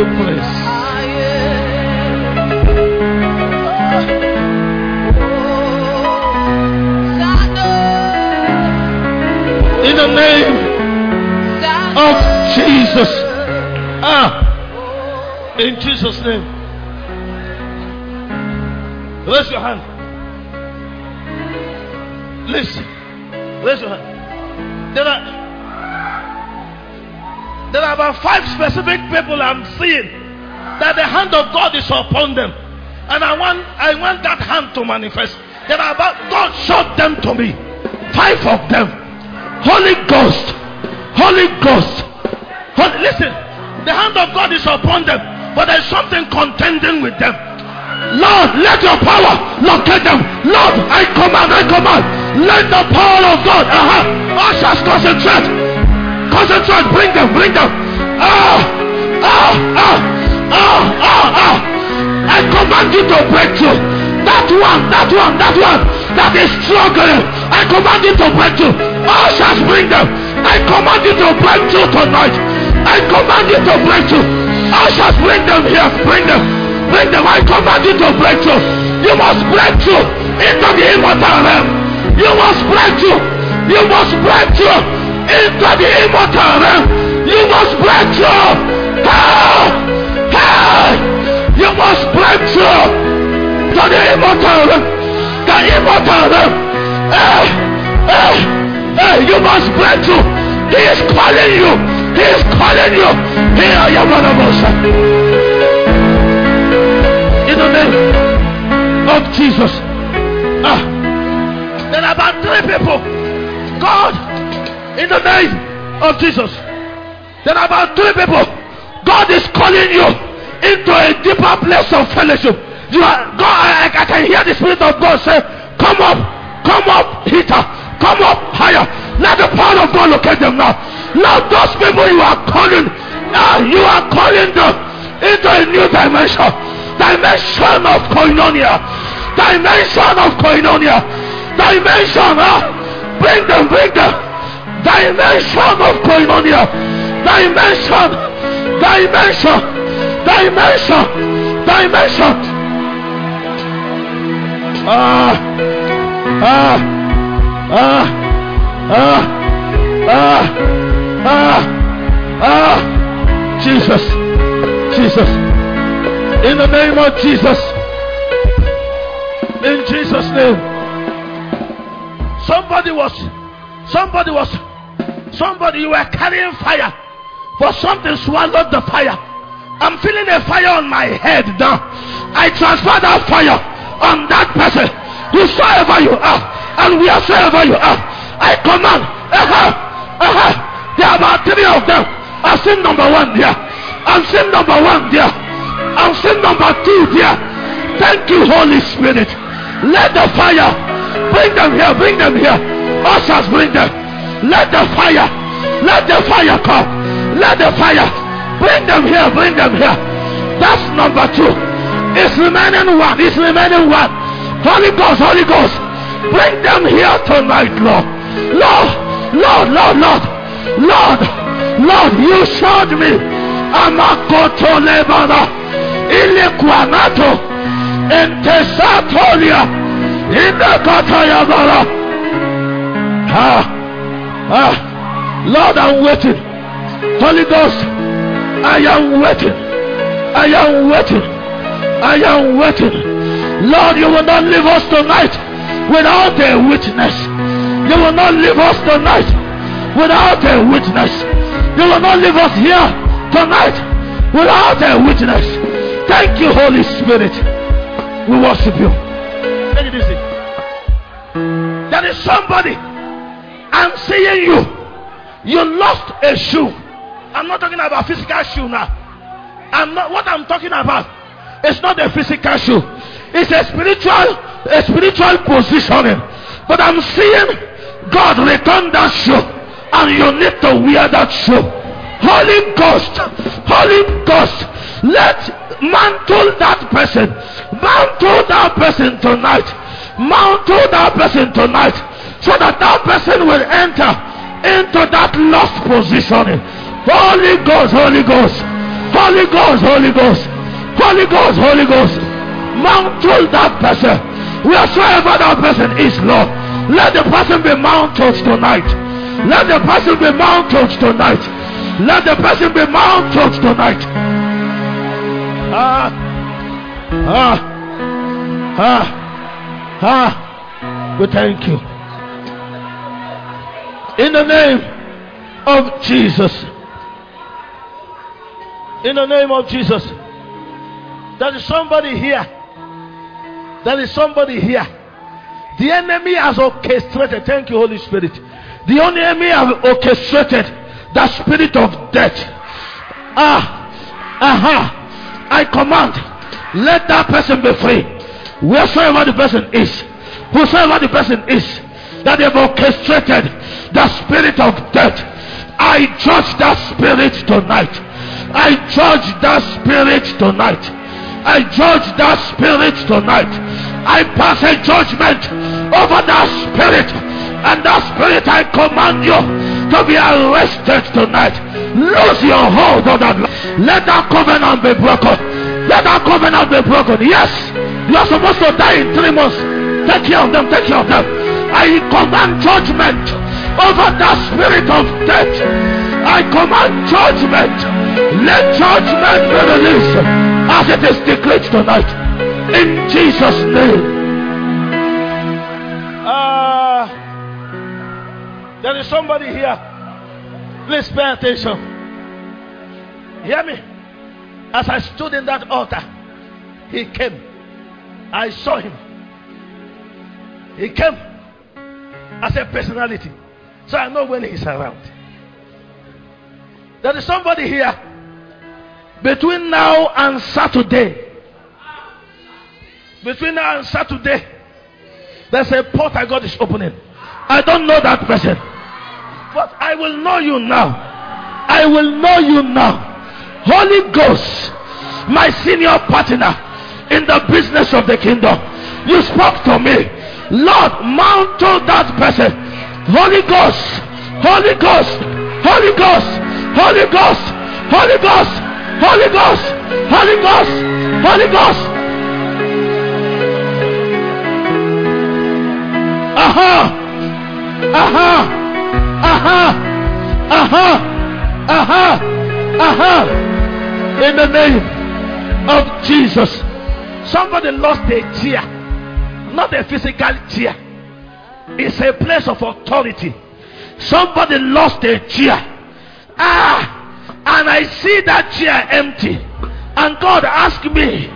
you praise. In the name of Jesus. In Jesus' name. Raise your hand. Listen. Raise your hand. There are about 5 specific people I'm seeing that the hand of God is upon them. And I want that hand to manifest. There are about, God showed them to me. 5 of them. Holy Ghost. Listen, the hand of God is upon them, but there's something contending with them. Lord, let your power locate them. Lord, I command. Let the power of God. Ushers, concentrate. Bring them. I command you to break through. That one that is struggling. I command you to break through. Ushers, bring them. I command you to break through tonight. I command you to break through. Ushers, bring them here. Bring them. I command you to break through. You must break through into the immortal realm. You must break through into the immortal realm. You must break through. You must break through to the immortal realm. The immortal realm. You must break through. He is calling you. Here I am. In the name of Jesus. There are about 3 people. God, in the name of Jesus. There are about 3 people. God is calling you into a deeper place of fellowship. You are God. I can hear the Spirit of God say, come up, Peter, come up higher. Let the power of God locate them now. Now those people you are calling them into a new dimension of koinonia. Bring them. Dimension of koinonia. Dimension. Jesus. In the name of Jesus. In Jesus' name. Somebody, you were carrying fire, but something swallowed the fire. I'm feeling a fire on my head now. I transfer that fire on that person. Whosoever you are, and wheresoever you are, I command. There are about 3 of them. I've seen number 1 there. I've seen number 1 there. I've seen number 2 there. Thank you, Holy Spirit. Let the fire bring them here. Ushers, bring them. Let the fire come. Let the fire bring them here. That's number 2. It's remaining 1. Holy Ghost, bring them here tonight, Lord. Lord, you showed me Amakoto Lebana Ilekuanato Entesatolia Indakatayabara. Lord, I'm waiting. Holy Ghost, I am waiting. Lord, you will not leave us tonight without a witness. You will not leave us tonight without a witness. You will not leave us here tonight without a witness. Thank you, Holy Spirit. We worship you. Take it easy. There is somebody. I'm seeing you. You lost a shoe. I'm not talking about physical shoe now. What I'm talking about, it's not a physical shoe. It's a spiritual positioning. But I'm seeing God return that shoe, and you need to wear that shoe. Holy Ghost, let mantle that person tonight, so that that person will enter into that lost positioning. Holy Ghost, Holy Ghost, Holy Ghost, Holy Ghost, Holy Ghost. Mantle that person. Wheresoever that person is, Lord, let the person be mounted tonight. Let the person be mounted tonight. Let the person be mounted tonight. We thank you. In the name of Jesus. In the name of Jesus. There is somebody here. There is somebody here. The enemy has orchestrated. Thank you, Holy Spirit. The enemy has orchestrated the spirit of death. I command, let that person be free. Wheresoever the person is, whosoever the person is, that they have orchestrated the spirit of death. I judge that spirit tonight. I judge that spirit tonight. I judge that spirit tonight. I pass a judgment over that spirit, and that spirit, I command you to be arrested tonight. Lose your hold on that. Let that covenant be broken. Let that covenant be broken. Yes, you are supposed to die in 3 months. Take care of them. Take care of them. I command judgment over that spirit of death. I command judgment. Let judgment be released as it is declared tonight. In Jesus' name. There is somebody here. Please pay attention. Hear me. As I stood in that altar, he came. I saw him. He came as a personality. So I know when he's around. There is somebody here. Between now and Saturday. Between now and Saturday, there's a portal God is opening. I don't know that person, but I will know you now. I will know you now. Holy Ghost, my senior partner in the business of the kingdom, you spoke to me. Lord, mantle that person. Holy Ghost, Holy Ghost, Holy Ghost, Holy Ghost, Holy Ghost, Holy Ghost, Holy Ghost, Holy Ghost. In the name of Jesus. Somebody lost a chair, not a physical chair. It's a place of authority. Somebody lost a chair. And I see that chair empty. And God asked me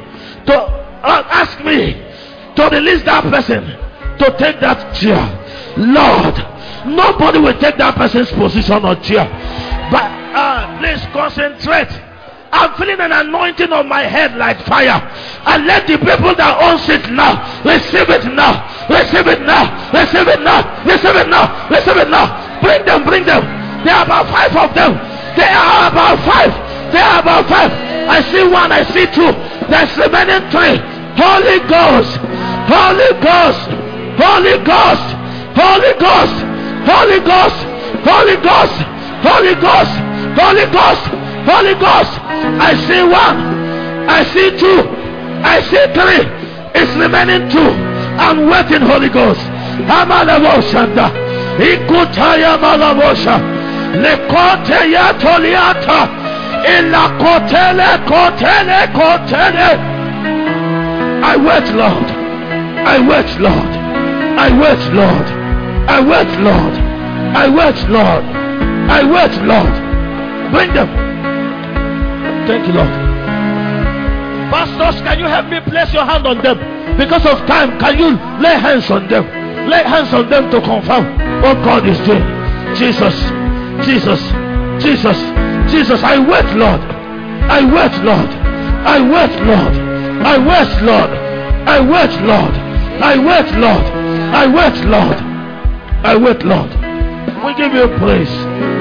to release that person to take that chair. Lord, nobody will take that person's position or chair. But please concentrate. I'm feeling an anointing on my head like fire. And let the people that own it now receive it now. Receive it now. Receive it now. Receive it now. Receive it now. Bring them. Bring them. There are about 5 of them. There are about 5. There are about 5. I see 1. I see 2. There's remaining 3. Holy Ghost. Holy Ghost. Holy Ghost. Holy Ghost. Holy Ghost. Holy Ghost. Holy Ghost. Holy Ghost. Holy Ghost. I see 1. I see 2. I see 3. It's remaining 2. I'm waiting, Holy Ghost. Amalavoshanda. Ikutaya malavosha. Lekote ya toliata. Illa kotele kotele kotele. I wait, Lord. I wait, Lord. I wait, Lord. I wait, Lord. I wait, Lord. I wait, Lord. Bring them. Thank you, Lord. Pastors, can you help me place your hand on them? Because of time, can you lay hands on them? Lay hands on them to confirm what God is doing. Jesus, Jesus, Jesus, Jesus. I wait, Lord. I wait, Lord. I wait, Lord. I wait, Lord. I wait, Lord. I wait, Lord. I wait, Lord. I wait, Lord. We give you praise.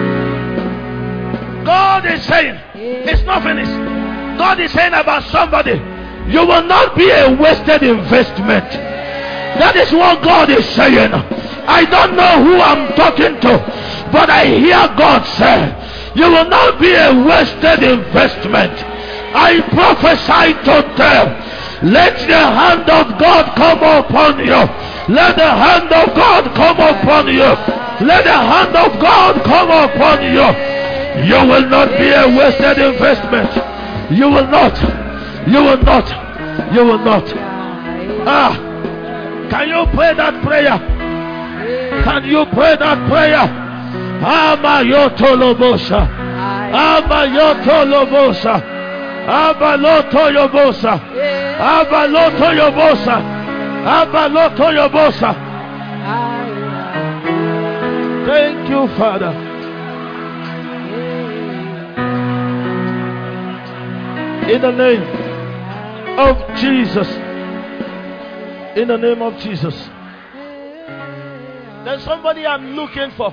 God is saying, it's not finished. God is saying about somebody, you will not be a wasted investment. That is what God is saying. I don't know who I'm talking to, but I hear God say, You will not be a wasted investment. I prophesy to them. Let the hand of God come upon you. Let the hand of God come upon you. Let the hand of God come upon you. You will not be a wasted investment. You will not. You will not. You will not. Can you pray that prayer? Can you pray that prayer? Amayotolobosa. Amayotolobosa. Abalotoyobosa. Abalotoyobosa. Abalotoyobosa. Thank you, Father. In the name of Jesus. In the name of Jesus. There's somebody I'm looking for.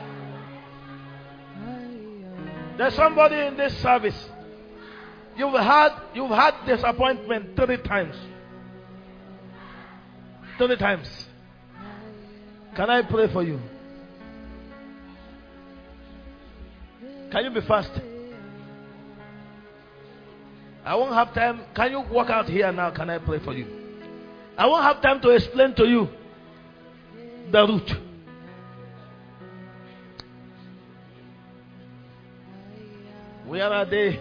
There's somebody in this service. You've had disappointment 3 times. 3 times. Can I pray for you? Can you be fast? I won't have time. Can you walk out here now? Can I pray for you? I won't have time to explain to you the route. Where are they?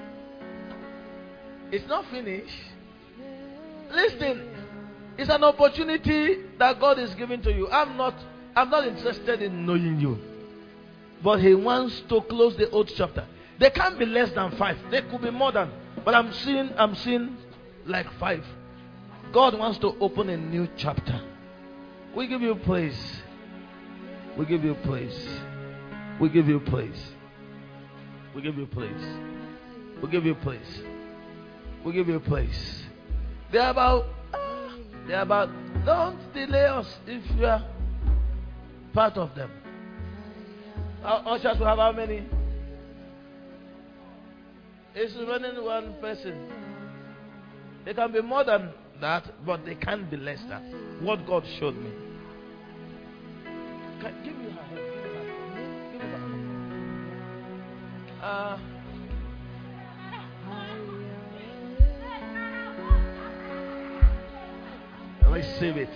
It's not finished. Listen, it's an opportunity that God is giving to you. I'm not interested in knowing you. But He wants to close the old chapter. They can't be less than 5. They could be more than. But I'm seeing like 5. God wants to open a new chapter. We give you praise. We give you praise. We give you praise. We give you praise. We give you praise. We give you praise. They're about, don't delay us if you are part of them. Our ushers will have how many? It's running 1 person. They can be more than that, but they can't be less than what God showed me. Give me her hand. Give me her hand. Receive it.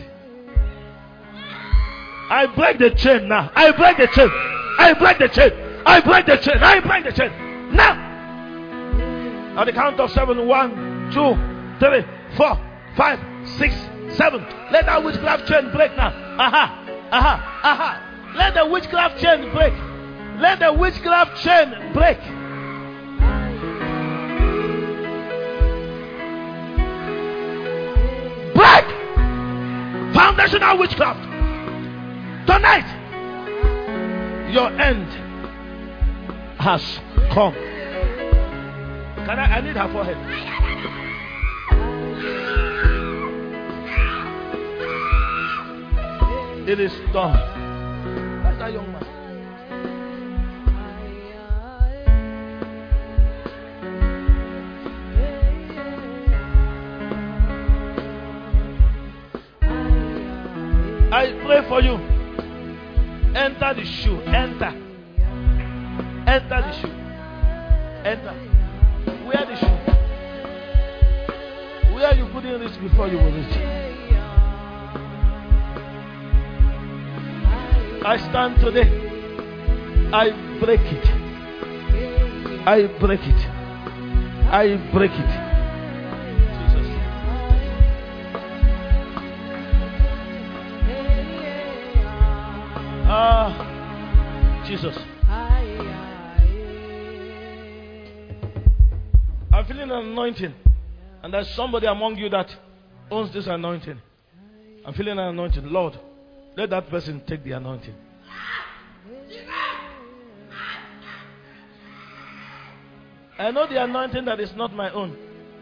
I break the chain now. I break the chain. I break the chain. I break the chain. I break the chain. Now. At the count of 7. 1, 2, 3, 4, 5, 6, 7. Let that witchcraft chain break now. Let the witchcraft chain break. Let the witchcraft chain break. Break. Foundational witchcraft. Tonight, your end has come. I need her forehead. It is done. That's that young man. I pray for you. Enter the shoe. Enter. Enter the shoe. Enter. Wear the shoe. Where you couldn't reach before you will reach. I stand today. I break it. I break it. I break it. Jesus. I'm feeling an anointing. And there's somebody among you that owns this anointing. I'm feeling an anointing. Lord, let that person take the anointing. I know the anointing that is not my own.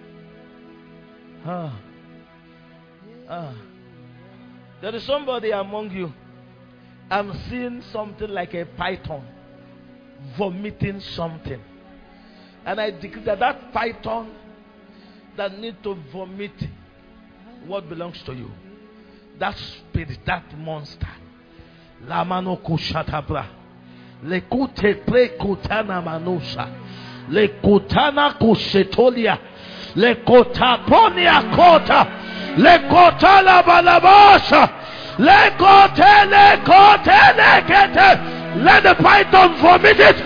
There is somebody among you. I'm seeing something like a python vomiting something. And I decree that python that need to vomit what belongs to you, that spirit, that monster, Lamano Kushatabra, Le kute pre kutana manusa. Le kutana kushetolia. Le kotaponia kota. Le kota la balabasha. Le kote le kete. Let the python vomit it.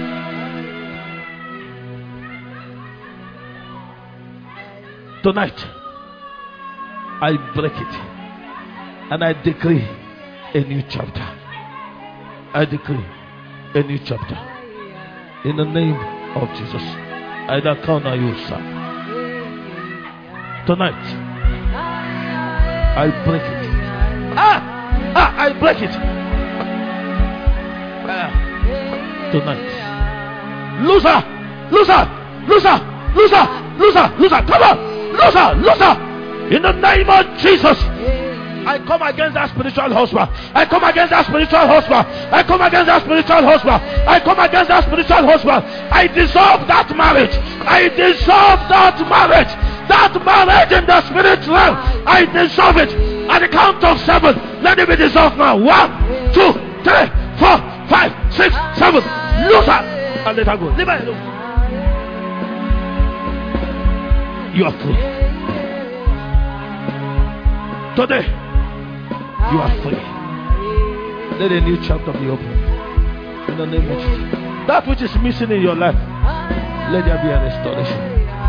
Tonight, I break it and I decree a new chapter. I decree a new chapter in the name of Jesus. I count on you, sir. Tonight, I break it. I break it. Tonight, loser. Come on. Loser, in the name of Jesus, I come against that spiritual husband. I come against that spiritual husband. I dissolve that marriage. That marriage in the spirit realm. I dissolve it. At the count of 7, let it be dissolved now. 1, 2, 3, 4, 5, 6, 7. Loser, and let her go. Leave her alone. You are free. Today, you are free. Let a new chapter be opened. In the name of Jesus. That which is missing in your life, let there be a restoration.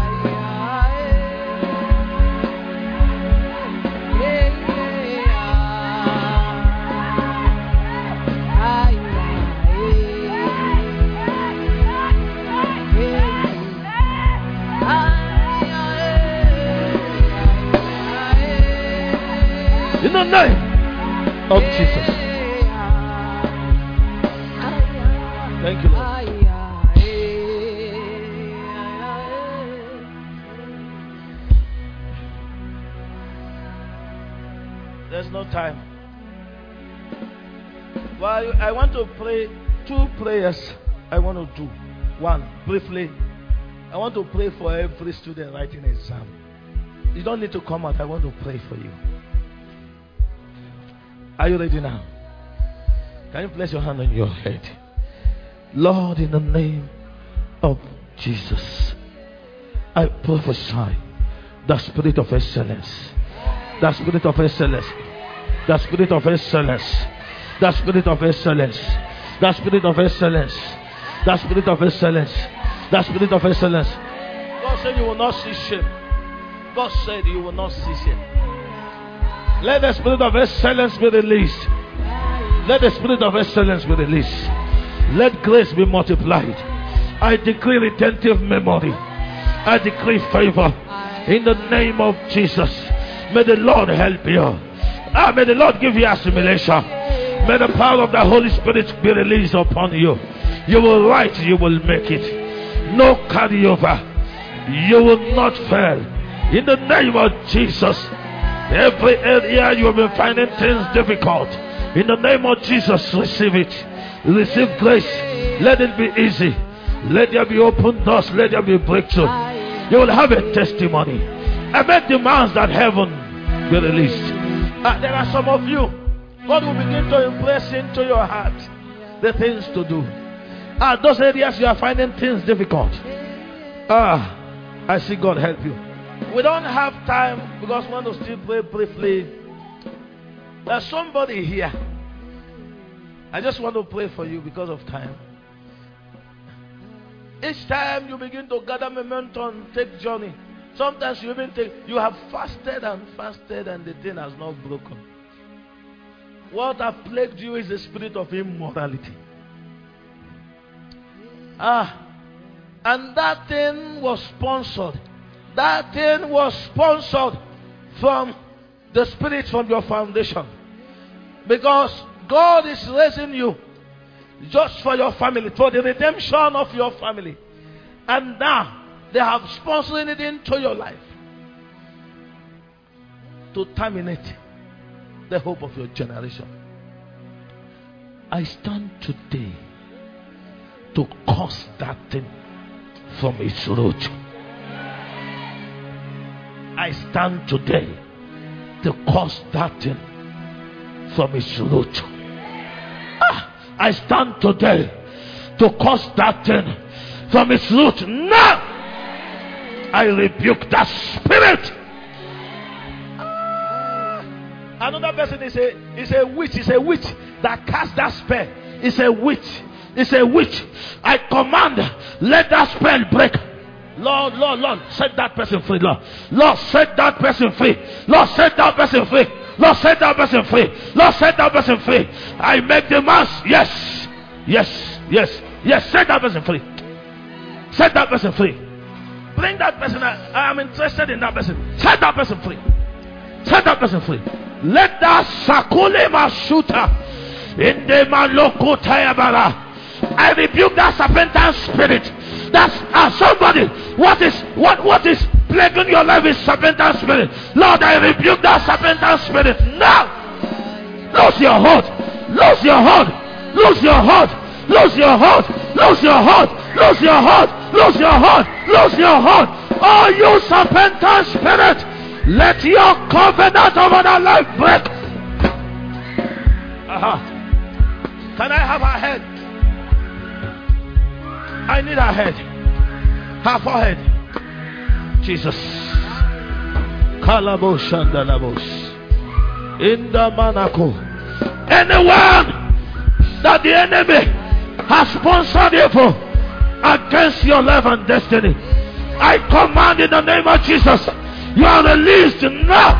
In the name of Jesus. Thank you, Lord. There's no time. Well, I want to pray 2 prayers. I want to do. 1, briefly. I want to pray for every student writing an exam. You don't need to come out. I want to pray for you. Are you ready now? Can you place your hand on your head? Lord, in the name of Jesus, I prophesy the spirit of excellence. The spirit of excellence. The spirit of excellence. The spirit of excellence. The spirit of excellence. The spirit of excellence. The spirit of excellence. God said you will not see shame. God said you will not see shame. Let the spirit of excellence be released. Let the spirit of excellence be released. Let grace be multiplied. I decree retentive memory. I decree favor. In the name of Jesus. May the Lord help you. May the Lord give you assimilation. May the power of the Holy Spirit be released upon you. You will write, you will make it. No carryover. You will not fail. In the name of Jesus. Every area you have been finding things difficult, in the name of Jesus, receive it. Receive grace. Let it be easy. Let there be open doors. Let there be breakthrough. You will have a testimony. I make demands that heaven be released. There are some of you, God will begin to impress into your heart the things to do. Those areas you are finding things difficult. I see God help you. We don't have time because we want to still pray briefly. There's somebody here. I just want to pray for you because of time. Each time you begin to gather momentum, take journey. Sometimes you even you have fasted and the thing has not broken. What has plagued you is the spirit of immorality. And that thing was sponsored. That thing was sponsored from the spirit from your foundation. Because God is raising you just for your family, for the redemption of your family. And now they have sponsored it into your life to terminate the hope of your generation. I stand today to curse that thing from its root. I stand today to curse that thing from its root. I stand today to cause that thing from its root. Now I rebuke that spirit. Another person is a witch. It's a witch that cast that spell. It's a witch. It's a witch. I command, let that spell break. Lord, set that person free. Lord, set that person free. Lord, set that person free. Lord, set that person free. Lord, set that person free. I make demands. Yes. Set that person free. Set that person free. Bring that person. I am interested in that person. Set that person free. Set that person free. Let that sakulema shooter in the maloko tayabara. I rebuke that serpentine spirit. That's somebody. What is plaguing your life is serpentine spirit. Lord, I rebuke that serpentine spirit now. Lose your hold. Lose your hold. Lose your hold. Lose your hold. Lose your hold. Lose your hold. Lose your hold. Lose your hold. Oh, you serpentine spirit, let your covenant over that life break. Can I have her head? I need her head. Her forehead. Jesus. Kalabosh and Dalabosh. In the Manako. Anyone that the enemy has sponsored evil against your life and destiny, I command in the name of Jesus, you are released now.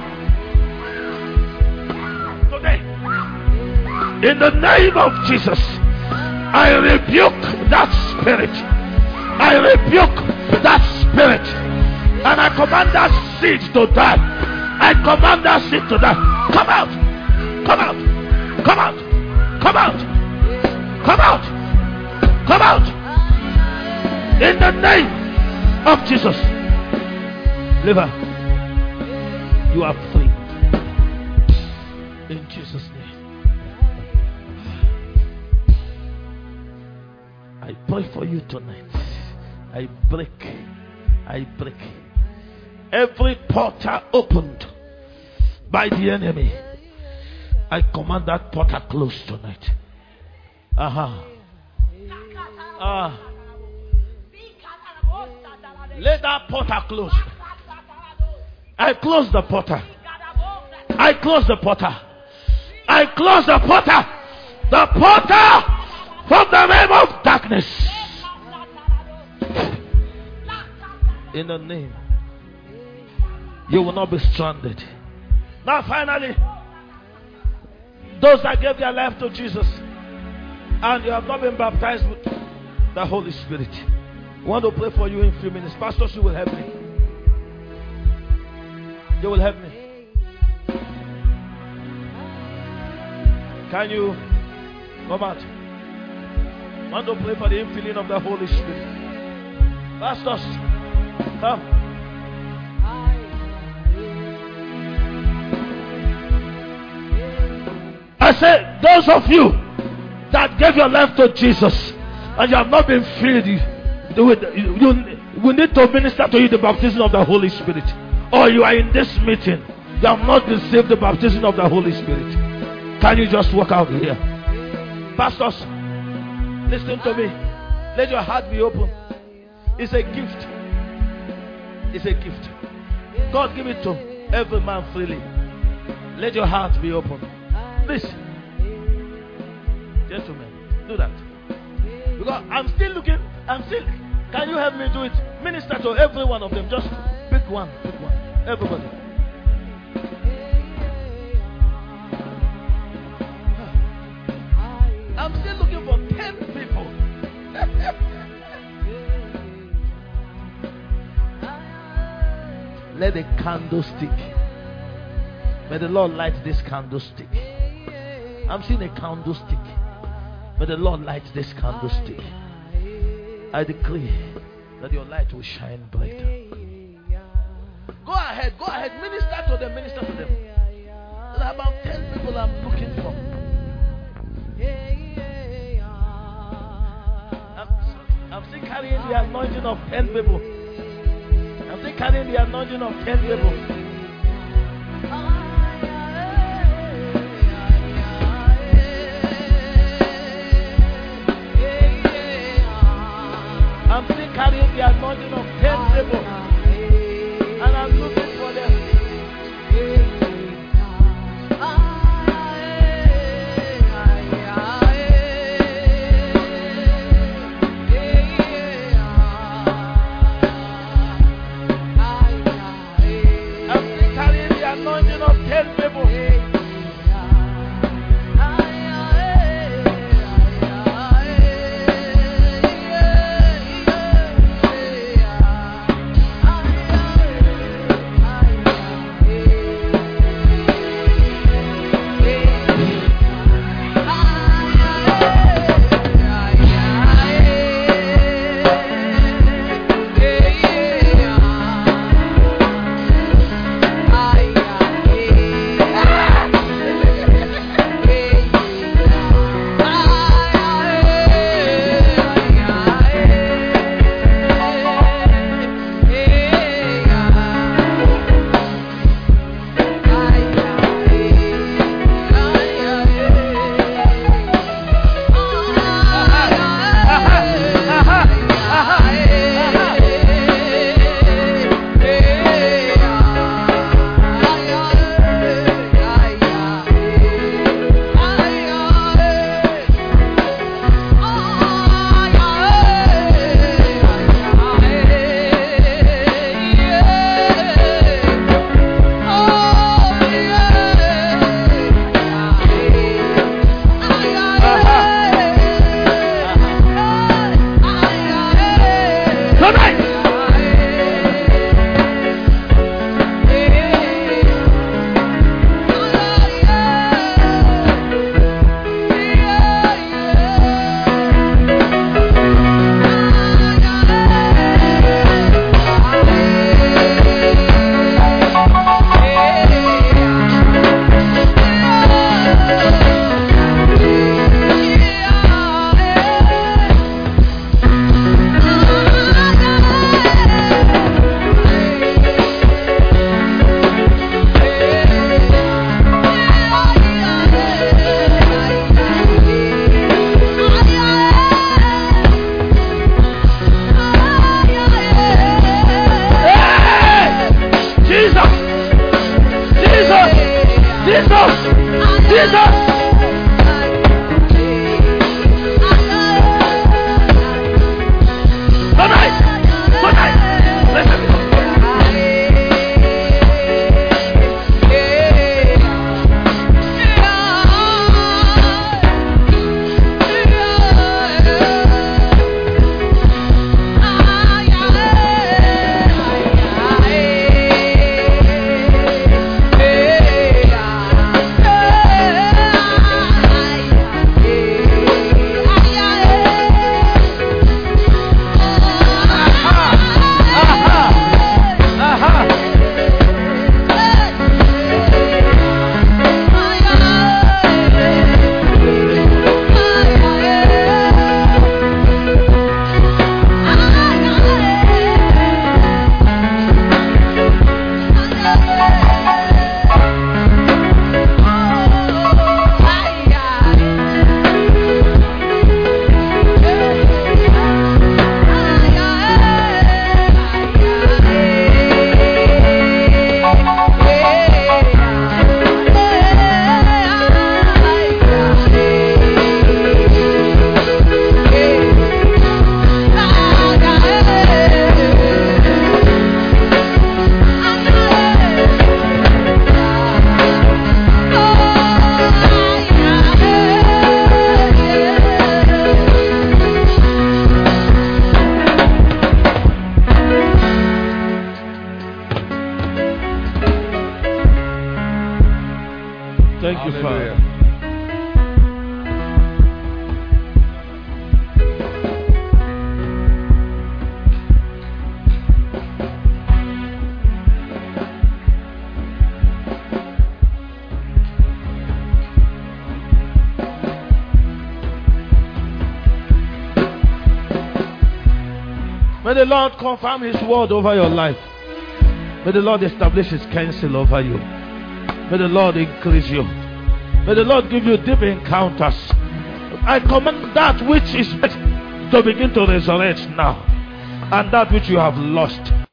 Today. In the name of Jesus, I rebuke that spirit. I rebuke that spirit. And I command that seed to die. I command that seed to die. Come out. Come out. Come out. Come out. Come out. Come out. In the name of Jesus. Liver, you are free. In Jesus' name. I pray for you tonight. I break every portal opened by the enemy. I command that portal closed tonight. Let that portal close. I close the portal. I close the portal. I close the portal. The portal from the realm of darkness. In the name, you will not be stranded. Now finally, those that gave their life to Jesus and you have not been baptized with the Holy Spirit, I want to pray for you in a few minutes. Pastors, you will help me. You will help me. Can you come out? I want to pray for the infilling of the Holy Spirit. Pastors, come. I say, those of you that gave your life to Jesus and you have not been filled, we need to minister to you the baptism of the Holy Spirit. Or you are in this meeting, you have not received the baptism of the Holy Spirit. Can you just walk out here? Pastors, listen to me. Let your heart be open. It's a gift. It's a gift. God give it to every man freely. Let your heart be open. Please, gentlemen, do that. Because I'm still looking. Can you help me do it? Minister to every one of them. Just pick one. Everybody. I'm still looking for 10 people. Let the candlestick. May the Lord light this candlestick. I'm seeing a candlestick. May the Lord light this candlestick. I decree that your light will shine brighter. Go ahead, minister to them. There are about 10 people I'm looking for. I'm still carrying the anointing of 10 people. I'm still carrying the anointing of 10 people. I'm still carrying the anointing of 10 people. And I'm looking for them. I'm still carrying the anointing of 10 people. May the Lord confirm His word over your life. May the Lord establish His counsel over you. May the Lord increase you. May the Lord give you deep encounters. I command that which is dead to begin to resurrect now. and that which you have lost.